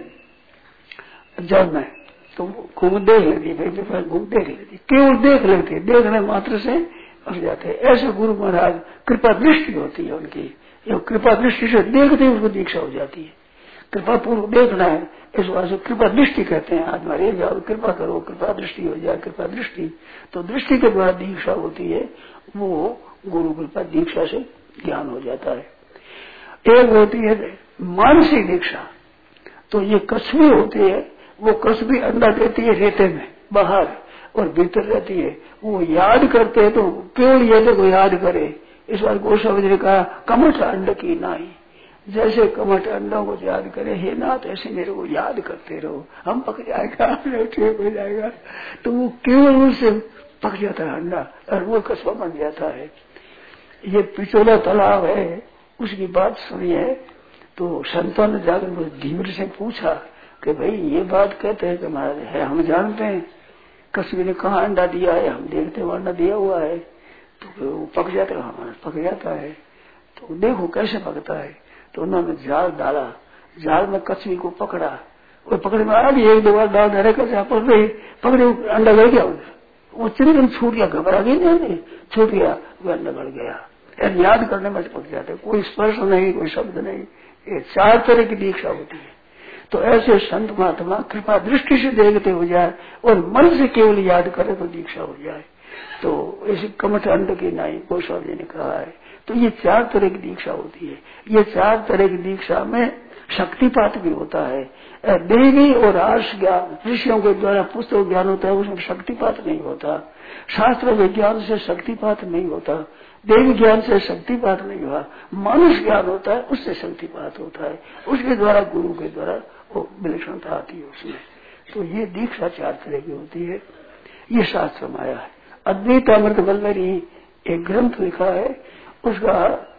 जल में, तो खूब देख लेती है, खूब देख लेती, केवल देख लेती है, देखने मात्र से पक जाते हैं। ऐसे गुरु महाराज कृपा दृष्टि होती है उनकी, कृपा दृष्टि से देखते ही उसको दीक्षा हो जाती है। कृपा पूर्व देखना है, इस बात से कृपा दृष्टि कहते हैं। आज मारे जाओ कृपा करो, कृपा दृष्टि हो जाए, कृपा दृष्टि। तो दृष्टि के द्वारा दीक्षा होती है, वो गुरु कृपा दीक्षा से ज्ञान हो जाता है। एक होती है मानसिक दीक्षा। तो ये कछुए होती है, वो कछुई अंडा देती है रेते में बाहर और भीतर रहती है। वो याद करते हैं तो केवल ये को याद करे। इस बार गोस्वामी ने कहा कमठ अंड की नाई, जैसे कमठ अंडों को याद करे, हे नाथ ऐसे मेरे को याद करते रहो, हम पक जाएगा, ठीक हो जाएगा। तो वो केवल उससे पक जाता है अंडा और वो कछुआ बन जाता है। ये पिछोला तालाब है, उसकी बात सुनी है। तो संतों ने जाकर धीरे से पूछा कि भाई ये बात कहते हैं कि महाराज है, हम जानते हैं कछुए ने कहा अंडा दिया है, हम देखते हैं अंडा दिया हुआ है, तो वो पक जाता है, हमारा पक जाता है। तो देखो कैसे पकता है। तो उन्होंने जाल डाला, जाल में कछुए को पकड़ा, वो पकड़े में आ गई, एक दो बार डाल धरे कैसे पकड़ गई, पकड़े अंडा गड़ गया, वो चिरकन छूट गया, घबरा गई नहीं, छूट गया, वो अंडा गड़ गया। याद करने में पक जाते, कोई स्पर्श नहीं, कोई शब्द नहीं। ये चार तरह की दीक्षा होती है। तो ऐसे संत महात्मा कृपा दृष्टि से देखते हो जाए और मन से केवल याद करे तो दीक्षा हो जाए। तो ऐसे कमठ अंड की नाई गोस्वामी जी ने कहा है। तो ये चार तरह की दीक्षा होती है। ये चार तरह की दीक्षा में शक्तिपात भी होता है। देवी और आर्ष ज्ञान ऋषियों के द्वारा पुस्तक ज्ञान होता है, उसमें शक्तिपात नहीं होता। शास्त्र विज्ञान से शक्तिपात नहीं होता, देवी ज्ञान से शक्तिपात नहीं हुआ, मानुष ज्ञान होता है, उससे शक्तिपात होता है। उसके द्वारा गुरु के द्वारा वो विलक्षणता आती है उसमें। तो ये दीक्षा चार तरह की होती है, ये शास्त्र में आया है। अद्वैत अमृत वल्लरी एक ग्रंथ लिखा है, उसका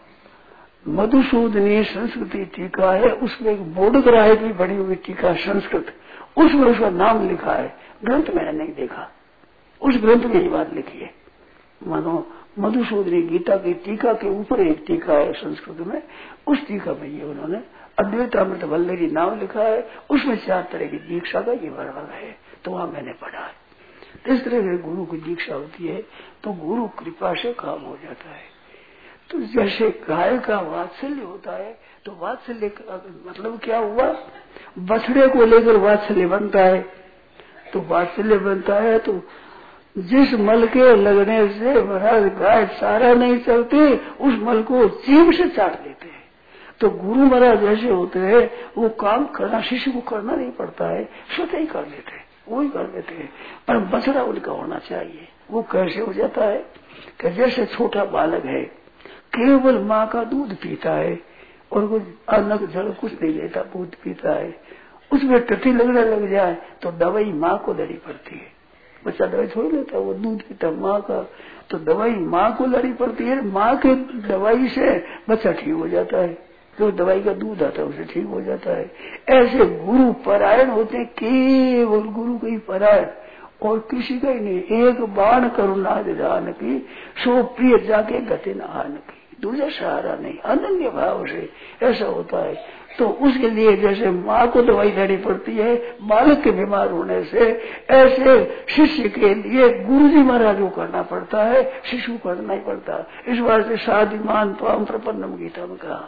मधुसूदनी संस्कृति टीका है, उसमें एक बोधगराय की बनी हुई टीका संस्कृत, उसमें उसका नाम लिखा है। ग्रंथ मैंने नहीं देखा, उस ग्रंथ में ये बात लिखी है। मानो मधुसूदनी गीता की टीका के ऊपर एक टीका है संस्कृत में, उस टीका में ये उन्होंने अद्वैत अमृत वल्लरी नाम लिखा है। उसमें चार तरह की दीक्षा का ये वर्णन है, तो वहां मैंने पढ़ा है। इस तरह से गुरु की दीक्षा होती है तो गुरु कृपा से काम हो जाता है। तो जैसे गाय का वात्सल्य होता है, तो वात्सल्य मतलब क्या हुआ, बछड़े को लेकर वात्सल्य बनता है। तो वात्सल्य बनता है तो जिस मल के लगने से महाराज गाय सारा नहीं चलती, उस मल को जीभ से चाट लेते हैं। तो गुरु महाराज जैसे होते हैं, वो काम करना शिष्य को करना नहीं पड़ता है, स्वतः ही कर लेते हैं, वो ही कर लेते हैं। पर बछड़ा उनका होना चाहिए। वो कैसे हो जाता है कि जैसे छोटा बालक है, केवल माँ का दूध पीता है और कुछ अन्न जल कुछ नहीं लेता, दूध पीता है। उसमें टट्टी लगने लग जाए तो दवाई माँ को लड़ी पड़ती है। बच्चा दवाई थोड़ी लेता है, वो दूध पीता माँ का, तो दवाई माँ को लड़ी पड़ती है। माँ के दवाई से बच्चा ठीक हो जाता है, जो दवाई का दूध आता है उसे ठीक हो जाता है। ऐसे गुरु परायण होते हैं, केवल गुरु के ही परायण और किसी का ही नहीं। एक बाण करुणा दान की, सो प्रिय जाके गति न आन की, दूसरा सहारा नहीं, अनन्य भाव से ऐसा होता है। तो उसके लिए जैसे माँ को दवाई लेनी पड़ती है बालक के बीमार होने से, ऐसे शिष्य के लिए गुरु जी महाराज को करना पड़ता है, शिष्य को करना ही पड़ता है। इस बार से साधिमान त्वाम प्रपन्नम गीता में कहा,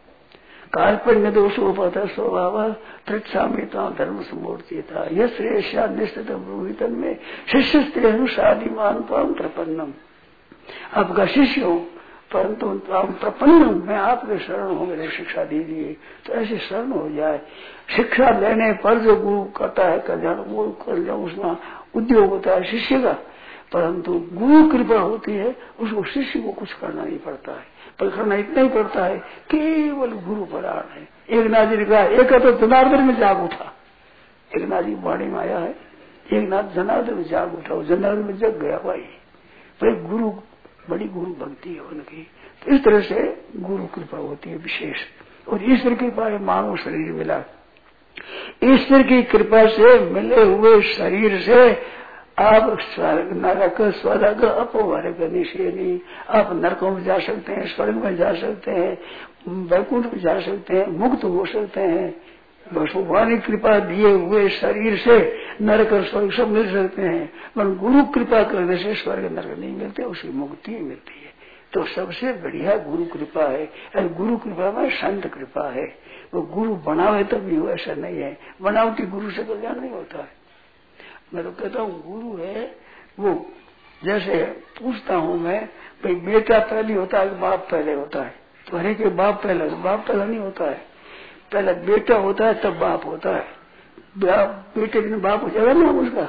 कार्पण्य दोषो पथ स्वभाव तृक्षामी त्वाम धर्म समूर्तिता यह श्रेष्ठा निश्चित ब्रूहितन में शिष्य स्त्रेनु साधिमान त्वाम प्रपन्नम। आपका शिष्य हूँ परंतु त्वाम प्रपन्नम, मैं आपके शरण हूँ, मेरे शिक्षा दीजिए। तो ऐसे शरण हो जाए। शिक्षा लेने पर जो गुरु करता है कल्याण, वो कल्याण उसमें उद्योग होता है शिष्य का। परंतु गुरु कृपा होती है, उसको शिष्य को कुछ करना नहीं पड़ता है, पर करना इतना ही पड़ता है, केवल गुरु परायण है। एक नाथ जी ने कहा, एक तो जनार्दन में जाग उठा, एक नाथ जी वाणी में आया है, एक नाथ जनार्दन में जाग उठा, जनार्दन में जग गया भाई। पर गुरु बड़ी गुरु भक्ति है उनकी। तो इस तरह से गुरु कृपा होती है विशेष। और ईश्वर की कृपा है, मानव शरीर मिला। ईश्वर की कृपा से मिले हुए शरीर से आप स्वर्ग नरक स्वर्ग अपवर्ग निषेधी, आप नरकों में जा सकते हैं, स्वर्ग में जा सकते हैं, वैकुंठ में जा सकते हैं, मुक्त हो सकते हैं। भगवान की कृपा दिए हुए शरीर से नरक और स्वर्ग सब मिल सकते हैं, पर गुरु कृपा करने से स्वर्ग नरक नहीं मिलते, उसकी मुक्ति मिलती है। तो सबसे बढ़िया गुरु कृपा है। और गुरु कृपा में संत कृपा है। वो गुरु बनावे तभी हो, ऐसा नहीं है बनावटी गुरु से कल्याण नहीं होता है। मैं तो कहता हूँ गुरु है वो, जैसे पूछता हूँ मैं, भाई बेटा पहले होता है बाप पहले होता है? तो हरे के बाप पहले, बाप पहले नहीं होता है, पहले बेटा होता है तब बाप होता है। बेटे दिन बाप हो जाएगा ना उसका,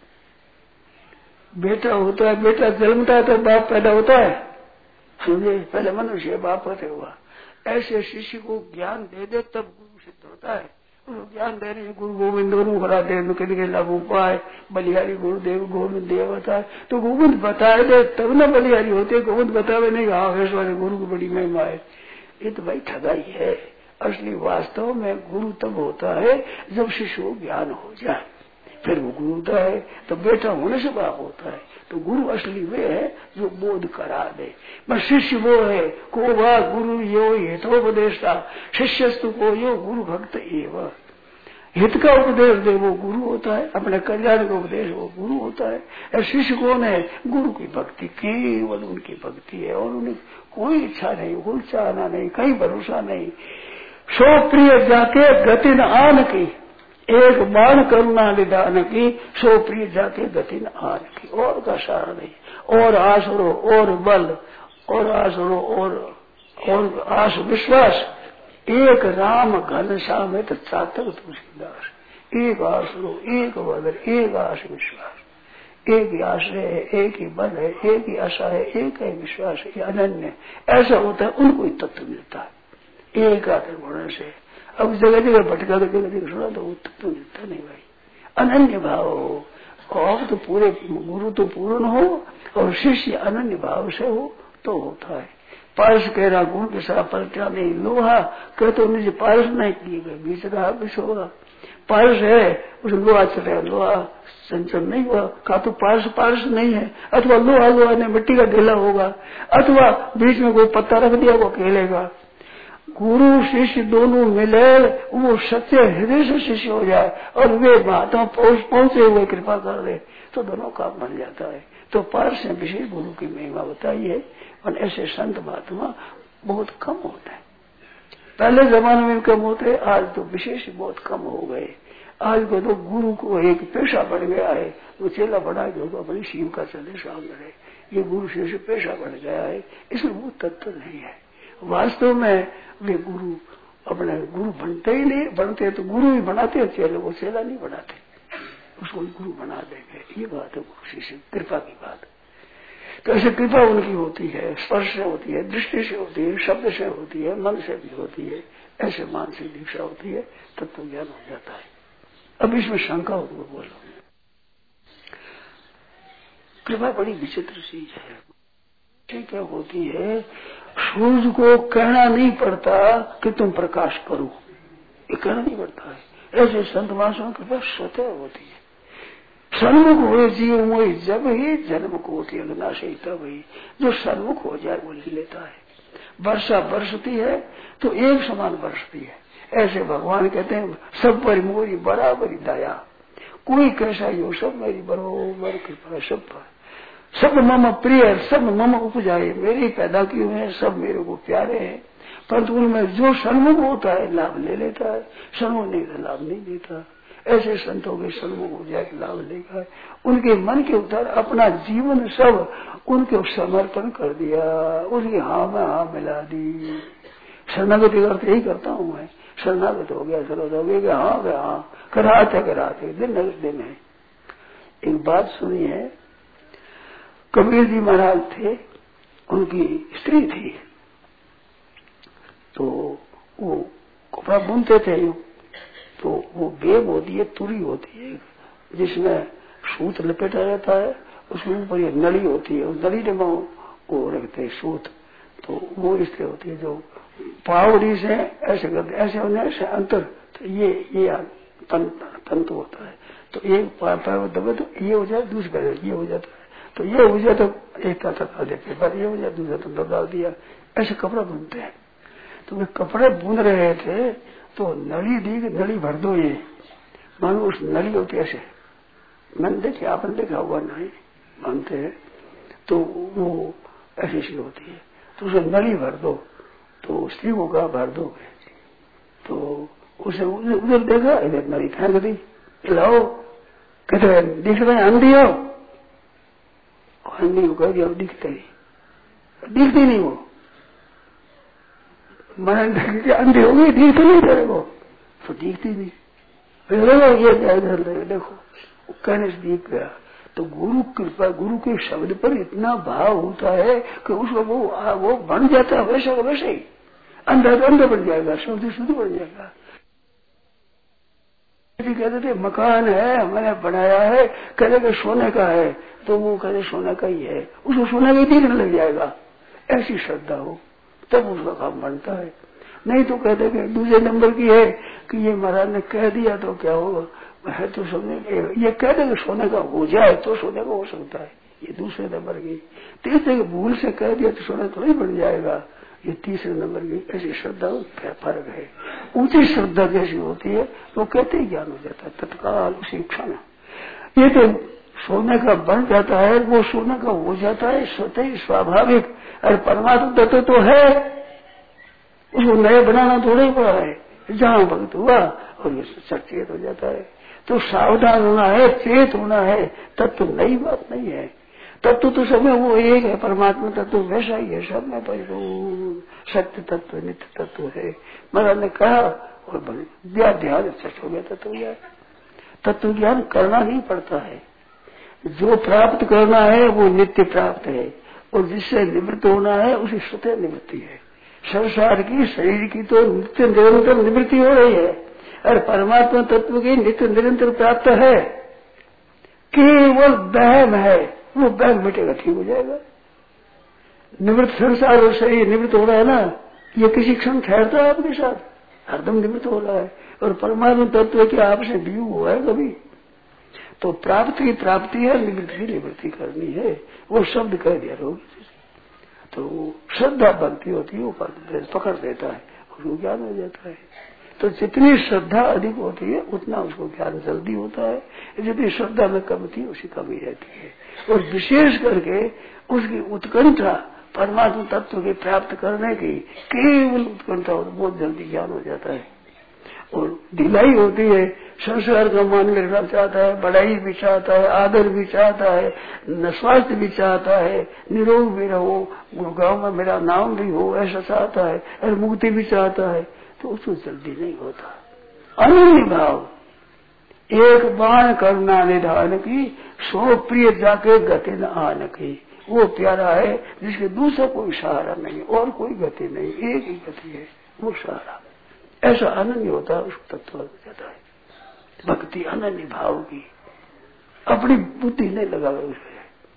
बेटा होता है, बेटा जन्मता है तब बाप पैदा होता है, समझे? पहले मनुष्य बाप होते हुआ। ऐसे शिष्य को ज्ञान दे दे तब गुरु सिद्ध होता है। ज्ञान देने से गुरु गोविंद दोनों खड़ा दे के लागू पाए, बलिहारी गुरुदेव गोविंद देव बताए, तो गोविंद बताए दे तब न बलिहारी होते, गोविंद बतावे नहीं, हाँ वाले गुरु की बड़ी महिमा है। ये तो भाई ठगाई है। असली वास्तव में गुरु तब होता है जब शिष्य को ज्ञान हो जाए, फिर वो गुरु होता है। तो बेटा होने से बाप होता है। तो गुरु असली वे है जो बोध करा दे। बस शिष्य वो है को वा गुरु यो हितोपदेशा शिष्यस्तु को यो गुरु भक्त एवं। हित का उपदेश दे वो गुरु होता है, अपने कल्याण का उपदेश वो गुरु होता है। और शिष्य कौन है? गुरु की भक्ति, केवल उनकी भक्ति है और उन्हें कोई इच्छा नहीं, कोई चाहना नहीं, कहीं भरोसा नहीं। सो प्रिय जाके गति न आन की, एक बाण करुणा निदान की, सो प्रिय जाके गति न आन की, और का सहारा नहीं। और आसरो और बल और आसरो और और आस विश्वास, एक राम घन सामित चातक तुलसीदास। एक आसरो, एक बल, एक आस विश्वास, एक ही आश्रय है, एक ही बल है, एक ही आशा है, एक ही विश्वास है, अनन्य। ऐसा होता है, उनको ही तत्व मिलता है एक आदर होने से। अब जगह जगह भटका तो जगह जगह सुना तो तत्व मिलता नहीं भाई। अनन्य भाव हो, और तो पूरे गुरु तो पूर्ण हो और शिष्य अनन्य भाव से हो तो होता है। पारस कह रहा गुण के साथ पलटा नहीं, लोहा कह तो निज पारस नहीं किए गए, बीच रहा विष होगा। पारस है उस लोहा चले, लोहा संचल नहीं हुआ, का तो पारस पारस नहीं है, अथवा लोहा लोहा ने मिट्टी का ढेला होगा, अथवा बीच में कोई पत्ता रख दिया वो खेलेगा। गुरु शिष्य दोनों मिले, वो सच्चे हृदय से शिष्य हो जाए और वे बातों पहुंचे हुए कृपा कर दे तो दोनों काम बन जाता है। तो पारस ने विशेष गुरु की महिमा बताई है। और ऐसे संत महात्मा बहुत कम होते हैं। पहले जमाने में कम होते, आज तो विशेष बहुत कम हो गए। आज को तो गुरु को एक पेशा बढ़ गया है, वो चेला बना के होगा अपनी शिव का चले सामने, ये गुरु से पेशा बढ़ गया है, इसमें वो तत्व नहीं है। वास्तव में वे गुरु अपने गुरु बनते ही नहीं, बनते तो गुरु ही बनाते हैं, चेले वो चेला नहीं बनाते, उसको गुरु बना देंगे। ये बात है गुरु शिष्य कृपा की बात। तो ऐसे कृपा उनकी होती है, स्पर्श से होती है, दृष्टि से होती है, शब्द से होती है, मन से भी होती है, ऐसे मानसिक दीक्षा होती है, तत्व ज्ञान हो जाता है। अब इसमें शंका हो तो बोलो, कृपा बड़ी विचित्र चीज है। क्या होती है, सूर्य को कहना नहीं पड़ता कि तुम प्रकाश करो, ये कहना नहीं पड़ता है। ऐसे संत महात्माओं की कृपा स्वतः होती है। सन्मुख हुए जीव मोहि जब ही जन्म को नाशे तब ही, जो सन्मुख हो जाए वो ले लेता है। वर्षा बरसती है तो एक समान बरसती है। ऐसे भगवान कहते हैं सब पर मोरी बराबरी दया, कोई कैसा ही हो सब मेरी बरोबर कृपा सब पर। सब मम प्रिय सब मम उपजाए, मेरे पैदा किए हुए हैं, सब मेरे को प्यारे हैं। परंतु उनमें जो सन्मुख होता है लाभ ले लेता है, सन्मुख नहीं तो लाभ नहीं देता। ऐसे संतों के सन्मुख हो जाए लाभ लेगा। उनके मन के उतर अपना जीवन सब उनके समर्पण कर दिया, उसकी हाँ में हाँ मिला दी। शरणागति अर्थ यही करता हूँ मैं, शरणागत हो गया, चलो हो गया, हाँ गया, हाँ कराते कराते दिन न दिन है। एक बात सुनी है, कबीर जी महाराज थे, उनकी स्त्री थी, तो वो कपड़ा बुनते थे। तो वो बेग होती है, तुरी होती है, जिसमें सूत लपेटा रहता है, उसमें ऊपर ये नली होती है, उस नली में वो रखते हैं सूत। तो वो इसलिए होती है जो पावड़ी से ऐसे करते, ऐसे होने से अंतर, तो ये ये तंतु होता है। तो एक पैर दबे तो ये हो जाए, दूसरा ये हो जाता है, तो ये हो जाए तो एक का तक देते, पर ये हो जाए दूसरा तंत्र डाल दिया। ऐसे कपड़ा बुनते हैं। तो वे कपड़े बुन रहे थे तो नली दी, नली भर दो, ये मानो उस नली होती है ऐसे, मैंने देखे, आपने देखा हुआ नहीं मानते हैं, तो वो ऐसी सी होती है। तो उसे नली भर दो, तो स्त्री को कहा भर दो, तो उसे उधर देखा, इधर नली फेंक दी, लाओ, कहते दिख रहे अंधी हो, अंधी को कह दिया, दिखते नहीं, दिखती नहीं वो, मैंने अंधे हो गई, दिखते नहीं तेरे को, तो दिखती नहीं, ये देखो कहने से दिख गया। तो गुरु कृपा, गुरु के शब्द पर इतना भाव होता है कि उसको वो वो बन जाता है वैसा का वैसे ही, अंधा तो अंधा बन जाएगा, शुद्ध शुद्ध बन जाएगा। कहते थे मकान है मैंने बनाया है, कहते सोने का है, तो वो कहते सोने का ही है, उसको सोने का ही दिखने लग जाएगा। ऐसी श्रद्धा हो तब उसका काम बनता है। नहीं तो कहते कि दूसरे नंबर की है कि ये महाराज ने कह दिया तो क्या होगा, है तो सोने, ये कह दे कि सोने का हो जाए तो सोने का हो सकता है, ये दूसरे नंबर की। तीसरे की भूल से कह दिया तो सोने थोड़ी बन जाएगा, ये तीसरे नंबर की। ऐसी श्रद्धा फर्क है। ऊंची श्रद्धा जैसी होती है वो कहते ही ज्ञान हो जाता है तत्काल उसी क्षण। ये तो सोने का बन जाता है, वो सोने का हो जाता है स्वतः ही स्वाभाविक। अरे परमात्मा तत्व तो है, उसको नया बनाना थोड़ा ही पड़ा है, जहाँ भक्त हुआ और ये सचेत हो जाता है। तो सावधान होना है, चेत होना है, तत्व तो नई बात नहीं है। तत्व तो सब में वो एक है, परमात्मा तत्व वैसा ही है, सब में परिपूर्ण सत्य तत्व नित्य तत्व है। महाराज ने कहा और ध्यान ध्यान सच हो गया तत्व ज्ञान। तत्व ज्ञान करना नहीं पड़ता है, जो प्राप्त करना है वो नित्य प्राप्त है, और जिससे निवृत्त होना है उसी स्वतः निवृत्ति है। संसार की शरीर की तो नित्य निरंतर निवृत्ति हो रही है, और परमात्मा तत्व की नित्य निरंतर प्राप्त है। केवल बहम है, वो बहम मिटेगा, ठीक हो जाएगा। निवृत्त संसार और शरीर निवृत्त हो रहा है ना, ये किसी क्षण ठहरता है आपके साथ, हरदम निवृत्त हो रहा है। और परमात्मा तत्व की आपसे व्यू हुआ है कभी, तो प्राप्त की प्राप्ति है, निवृत्ति की निवृत्ति करनी है, वो शब्द कह दिया रोगी। तो श्रद्धा भक्ति होती है, वो पकड़ देता है, उसको ज्ञान हो जाता है। तो जितनी श्रद्धा अधिक होती है उतना उसको ज्ञान जल्दी होता है, जितनी श्रद्धा में कम थी उसी कमी रहती है। और विशेष करके उसकी उत्कंठा परमात्मा तत्व के प्राप्त करने की केवल उत्कंठा हो तो बहुत जल्दी ज्ञान हो जाता है और ढिलाई होती है। संसार का मान लेना चाहता है, बढ़ाई भी चाहता है, आदर भी चाहता है, स्वास्थ्य भी चाहता है, निरोग भी रहो, गांव में मेरा नाम भी हो, ऐसा चाहता है, और मुक्ति भी चाहता है, तो उसको जल्दी नहीं होता। अनन्य भाव, एक बाण करुणा निधान की, सो प्रिय जाके गति न आन की, वो प्यारा है जिसके दूसरा कोई सहारा नहीं और कोई गति नहीं, एक ही गति है, वो सहारा। ऐसा अनन्य होता है, उसको तत्व हो जाता है। भक्ति अनन्य भाव की, अपनी बुद्धि नहीं लगावे उसमें,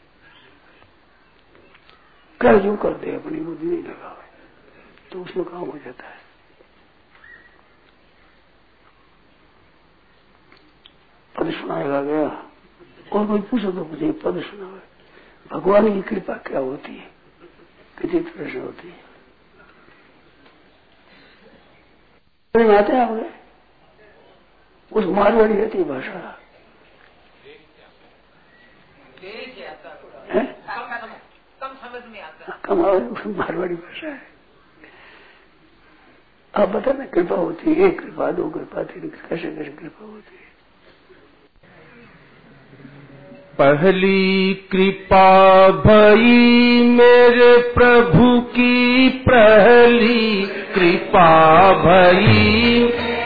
कह जो कर दे, अपनी बुद्धि नहीं लगावे तो उसमें काम हो जाता है। पद सुनाएगा गया और कोई पूछो तो मुझे पद सुनावे। भगवान की कृपा क्या होती है, कितनी तरह से होती है, आते हैं आपने उस मारवाड़ी रहती है भाषा है, कम समझ में आता, कम मारवाड़ी भाषा है। आप बता ना, कृपा होती है, एक कृपा, दो कृपा, तीन, कैसे कैसे कृपा होती है। पहली कृपा भई मेरे प्रभु की, पहली कृपा भई,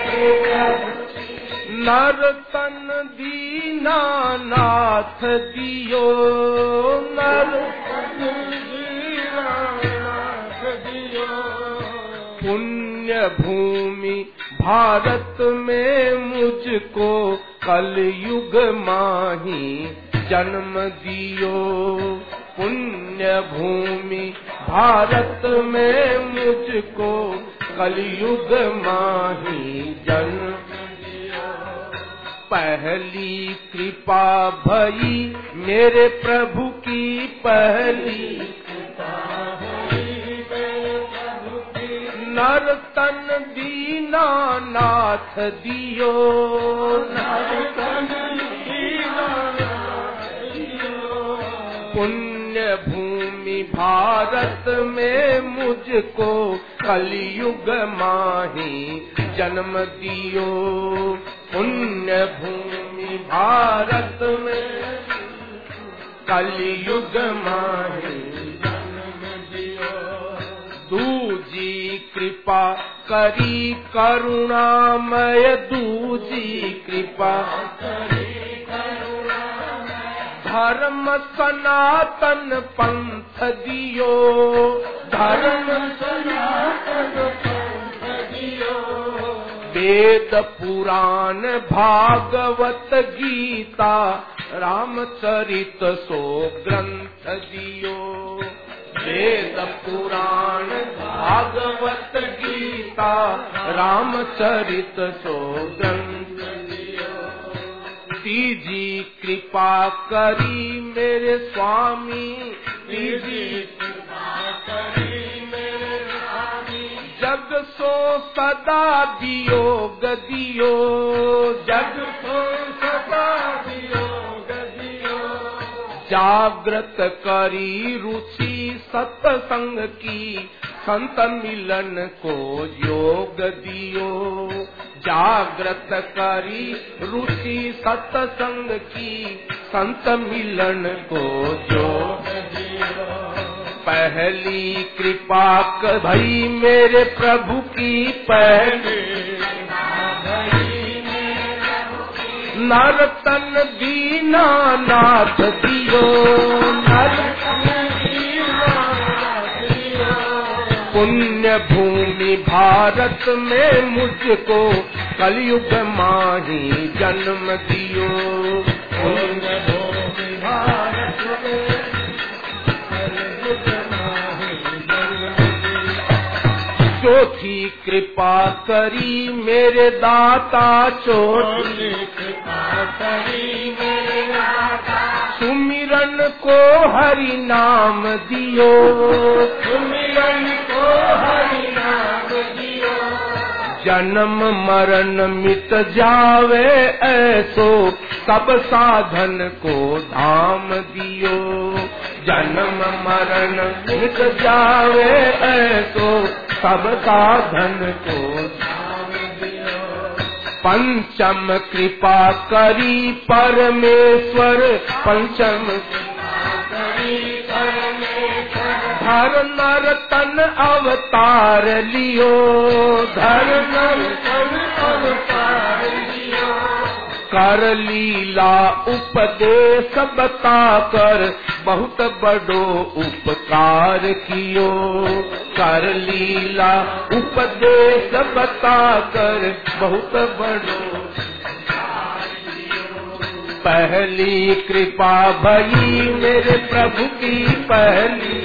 नर तन दीना नाथ दियो, नर तन दीना नाथ दियो, पुण्य भूमि भारत में मुझको कलयुग माही जन्म दियो, पुण्य भूमि भारत में मुझको कलयुग माही जन्म दियो, पहली कृपा भई मेरे प्रभु की, पहली कृपा भई मेरे प्रभु की, नर तन दीना नाथ दियो, नर तन दीना नाथ दियो, पुण्य भूमि भारत में मुझको कलयुग माही जन्म दियो, पुण्य भूमि भारत में कलयुग माही जन्म दियो, दूजी कृपा करी करुणामय, दूजी कृपा करी करुणामय, धर्म सनातन पंथ दियो, धर्म सनातन पंथ दियो, वेद पुराण भागवत गीता रामचरित सो ग्रंथ दियो, वेद पुराण भागवत गीता रामचरित सो ग्रंथ दियो, तीजी कृपा करी मेरे स्वामी, तीजी कृपा करी मेरे स्वामी, जग सो सदा दियो गदियो, जग सो सदा दियो गदियो, जागृत करी रुचि सत्संग की, संत मिलन को योग दियो, जागृत करी रुचि सत्संग की, संत मिलन को योग दियो, पहली कृपा भई मेरे प्रभु की, पहली कृपा भई मेरे प्रभु की, नर तन दीना नाथ दियो, नर तन दीना नाथ दियो, पुण्य भूमि भारत में मुझको कलयुग माही जन्म दियो, पुण्य भूमि भारत में चौथी कृपा करी मेरे दाता, चौथी कृपा करी मेरे दाता, सुमिरन को हरि नाम दियो, सुमिरन को हरि नाम दियो, जन्म मरण मिट जावे ऐसो सब साधन को धाम दियो, जन्म मरण मिट जावे ऐसो सबका धन को पंचम कृपा करी परमेश्वर पंचम धर नर तन अवतार लियो धर नर तन अवतार लियो कर लीला उपदेश बता कर बहुत बड़ो उपकार कियो कर लीला उपदेश बता कर बहुत बड़ो पहली कृपा भई मेरे प्रभु की पहली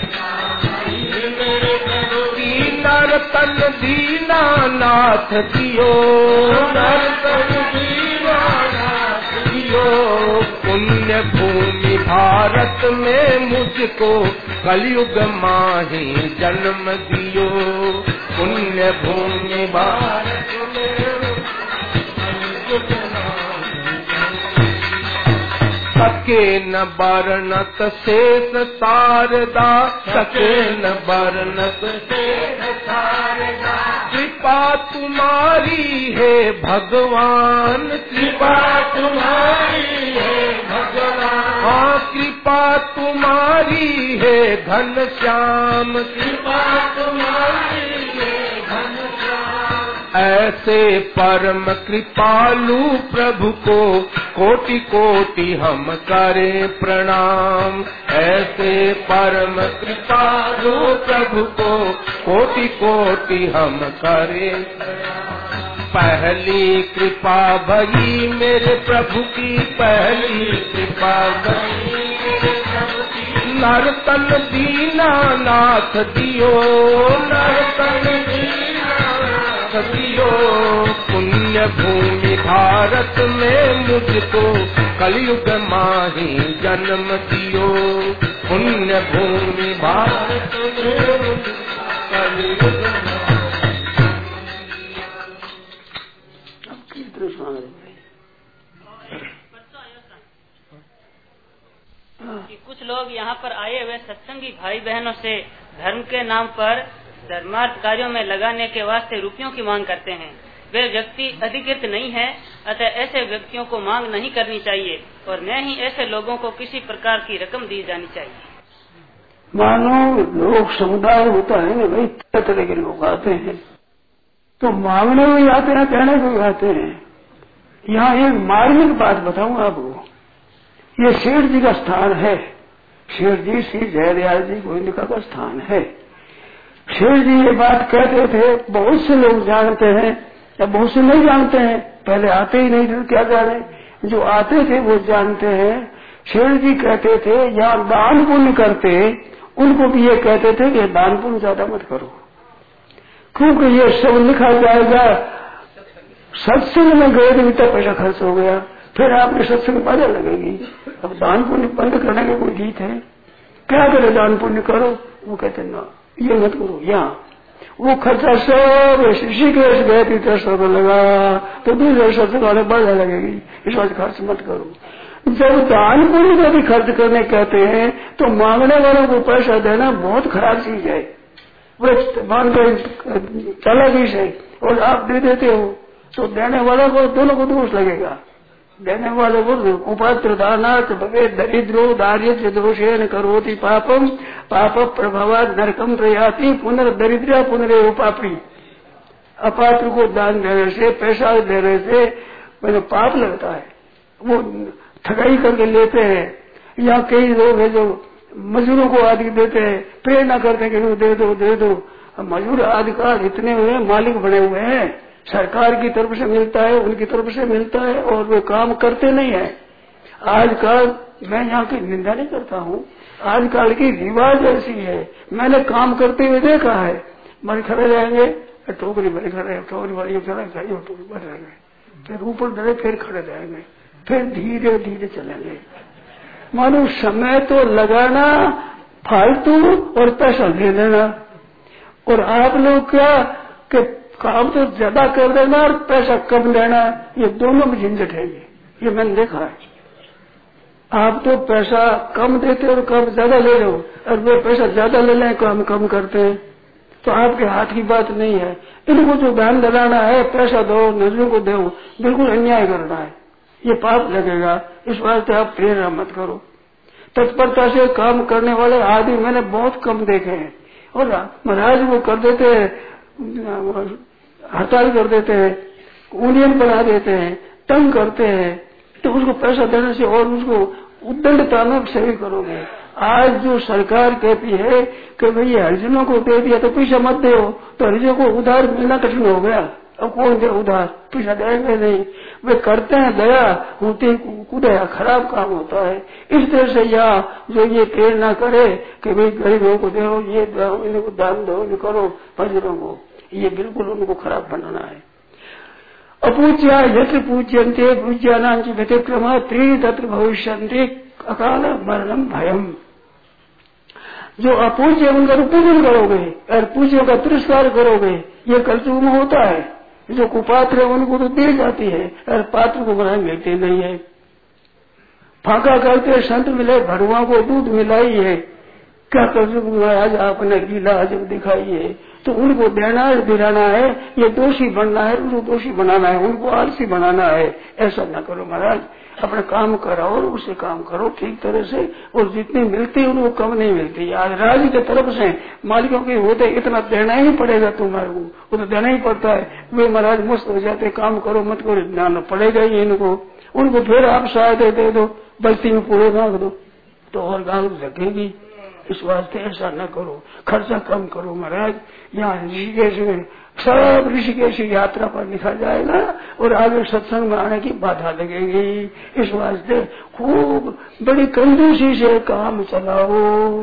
नर तन दीना नाथ दियो नर तन दीना नाथ दियो पुण्य भूमि भारत में मुझको कलयुग माही जन्म दियो पुण्य भूमि भारत में सके न बरनत शेष शारदा सके न बरनत शेष शारदा कृपा तुम्हारी है भगवान कृपा तुम्हारी है भगवान हाँ कृपा तुम्हारी है घन श्याम कृपा तुम्हारी है घन श्याम ऐसे परम कृपालु प्रभु को कोटि कोटि हम करें प्रणाम ऐसे परम कृपालु प्रभु को कोटि कोटि हम करें पहली कृपा भई मेरे प्रभु की पहली कृपा भई नर तन दीना नाथ दियो नर तन दियो पुण्य भूमि भारत में मुझको कलयुग माही जन्म दियो पुण्य भूमि भारत में कलयुग कि कुछ लोग यहाँ पर आए हुए सत्संगी भाई बहनों से धर्म के नाम पर धर्मार्थ कार्यों में लगाने के वास्ते रुपयों की मांग करते हैं। वे व्यक्ति अधिकृत नहीं है, अतः ऐसे व्यक्तियों को मांग नहीं करनी चाहिए और न ही ऐसे लोगों को किसी प्रकार की रकम दी जानी चाहिए। मानो लोग समुदाय होता है ना भाई, तरह तरह के लोग आते हैं तो मांगने में आते हैं कहने को आते हैं। यहाँ एक मार्मिक बात बताऊं आपको, ये सेठ जी का स्थान है। सेठ जी श्री जयदयाल जी गोविंदिका का स्थान है। शेर जी ये बात कहते थे, बहुत से लोग जानते हैं या बहुत से नहीं जानते हैं, पहले आते ही नहीं थे क्या जाने, जो आते थे वो जानते हैं। शेर जी कहते थे यहाँ दान पुण्य करते, उनको भी ये कहते थे कि दान पुण्य ज्यादा मत करो क्योंकि ये सब लिखा जाएगा। सत्संग में गए तो इतना पैसा खर्च हो गया, फिर आपके सत्संग बाधा लगेगी। अब दान पुण्य बंद करने के कोई गीत है क्या? करे दान पुण्य करो, वो कहते ना ये मत करो। यहाँ वो खर्चा सब ऋषिकेश गए तीर्थ सौ लगा तो दूसरे सत्संग वाले बाधा लगेगी, इस बात खर्च मत करो। जब दान पुण्य का भी खर्च करने कहते हैं तो मांगने वालों को पैसा देना बहुत खराब चीज है। वो मान के चला भी है और आप दे देते हो तो देने वालों को दोनों को दोष लगेगा। देने वाले को उपात्र दानार्थ भवे दरिद्रो दारिद्र्य दोषेण करोति पापम पाप प्रभावात नरकम प्रयाति पुनर्दरिद्र पुनरेव पापी। अपात्र को दान देने से, पैसा देने से मैंने पाप लगता है, वो ठगाई करके लेते हैं। यहाँ कई लोग हैं जो मजदूरों को आदि देते हैं, प्रेरणा करते हैं कि दे दो दे दो। मजदूर आदि का इतने हुए मालिक बने हुए हैं, सरकार की तरफ से मिलता है, उनकी तरफ से मिलता है और वे काम करते नहीं है। आजकल मैं यहाँ की निंदा नहीं करता हूँ, आजकल की रिवाज ऐसी है, मैंने काम करते हुए देखा है। मन खड़े रहेंगे, टोकरी भरे खड़े, टोकरी भरी खड़े टोकरी भर रहेंगे, फिर ऊपर डरे, फिर खड़े रहेंगे, फिर धीरे धीरे चलेंगे। मानो समय तो लगाना फालतू और पैसा ले लेना। और आप लोग क्या कि काम तो ज्यादा कर देना और पैसा कम लेना, ये दोनों में झंझट है। ये ये मैंने देखा है। आप तो पैसा कम देते और कम ज्यादा ले रहे हो, और वे पैसा ज्यादा ले लें कम कम करते हैं, तो आपके हाथ की बात नहीं है। इनको जो दान दिलाना है, पैसा दो, नजरों को दो, बिल्कुल अन्याय करना है, ये पाप लगेगा। इस वास्ते आप प्रेरणा मत करो। तत्परता से काम करने वाले आदमी मैंने बहुत कम देखे हैं, और महाराज वो कर देते हैं, हड़ताल कर देते हैं, यूनियन बना देते हैं, तंग करते हैं, तो उसको पैसा देने से और उसको उद्दंडता में सेवी करोगे। आज जो सरकार कहती है कि भाई हरिजनों को दे दिया तो पैसा मत दो, तो हरिजनों को उधार मिलना कठिन हो गया। अब कौन दे उधार, पैसा देंगे नहीं। वे करते हैं दया, होती कुदया खराब काम होता है। इस तरह से यहाँ जो ये प्रेरणा करे कि भाई गरीबों को दो, ये दो, इनको दान दो, ये करो हरिजनों को, ये बिल्कुल उनको खराब बनाना है। अपूज्या यत्र पूज्यन्ते पूज्यानां च व्यतिक्रमः त्रीणि तत्र भविष्यन्ति अकाल मरणम भयम। जो अपूज्य उनका पूजन करोगे और पूज्यों का तिरस्कार करोगे, ये कलयुग में होता है। जो कुपात्र है उनको तो दी जाती है और पात्र को बना मिलते नहीं है। फाका करते संत मिले, भड़ुआ को दूध मिलाई है, क्या कलयुग में आज आपने गीला हजम दिखाई है, तो उनको देना है, दिलाना है, ये दोषी बनना है, उनको दोषी बनाना है, उनको आलसी बनाना है। ऐसा न करो महाराज, अपने काम कराओ और उससे काम करो ठीक तरह से, और जितनी मिलती है उनको कम नहीं मिलती। आज राज्य की तरफ से मालिकों के होते इतना देना ही पड़ेगा तुम्हारे को, वो तो देना ही पड़ता है। वे महाराज मस्त हो जाते, काम करो मत करो, देना पड़ेगा ही इनको। उनको फिर आप सहायता दे दो, बल्टी में पूरे रख दो, तो और गाँव लगेगी। इस वास्ते ऐसा न करो, खर्चा कम करो महाराज। यहाँ ऋषिकेश में सब ऋषिकेश यात्रा पर लिखा जाएगा और आगे सत्संग में आने की बाधा लगेगी। इस वास्ते खूब बड़ी कंजूसी से काम चलाओ,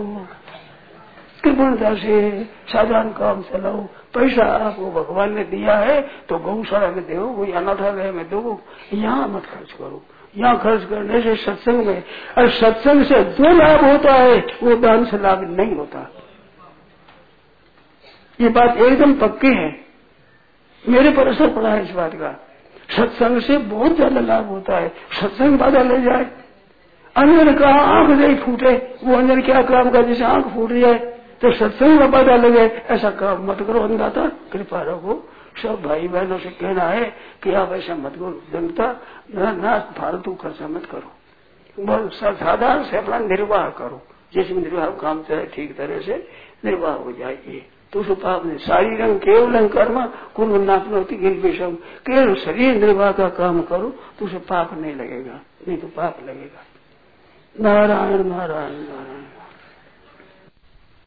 कृपणता से साधारण काम चलाओ। पैसा आपको भगवान ने दिया है तो गौशाला में दो, कोई अनाथालय में दो, यहाँ मत खर्च करो। यहाँ खर्च करने से सत्संग में, और सत्संग से जो लाभ होता है वो दान से लाभ नहीं होता। ये बात एकदम पक्की है, मेरे पर असर पड़ा है इस बात का। सत्संग से बहुत ज्यादा लाभ होता है। सत्संग बाधा ले जाए, अन्य ने कहा आंख नहीं फूटे, वो अंदर क्या काम का जैसे आंख फूट जाए, तो सत्संग में बाधा लगे, ऐसा काम मत करो। अंधाता कृपा रखो। सब भाई बहनों से कहना है कि आप ऐसा मत करो, जनता ना फालतू खर्चा मत करो, बहुत साधारण से अपना निर्वाह करो। जैसे निर्वाह काम चले ठीक तरह से निर्वाह हो जाएगी तो उसको पाप नहीं। शारीरम केवल कर्म कुल नापनोति गिलविषम, केवल शरीर निर्वाह का काम करो तो उसे पाप नहीं लगेगा, नहीं तो पाप लगेगा। नारायण नारायण नारायण।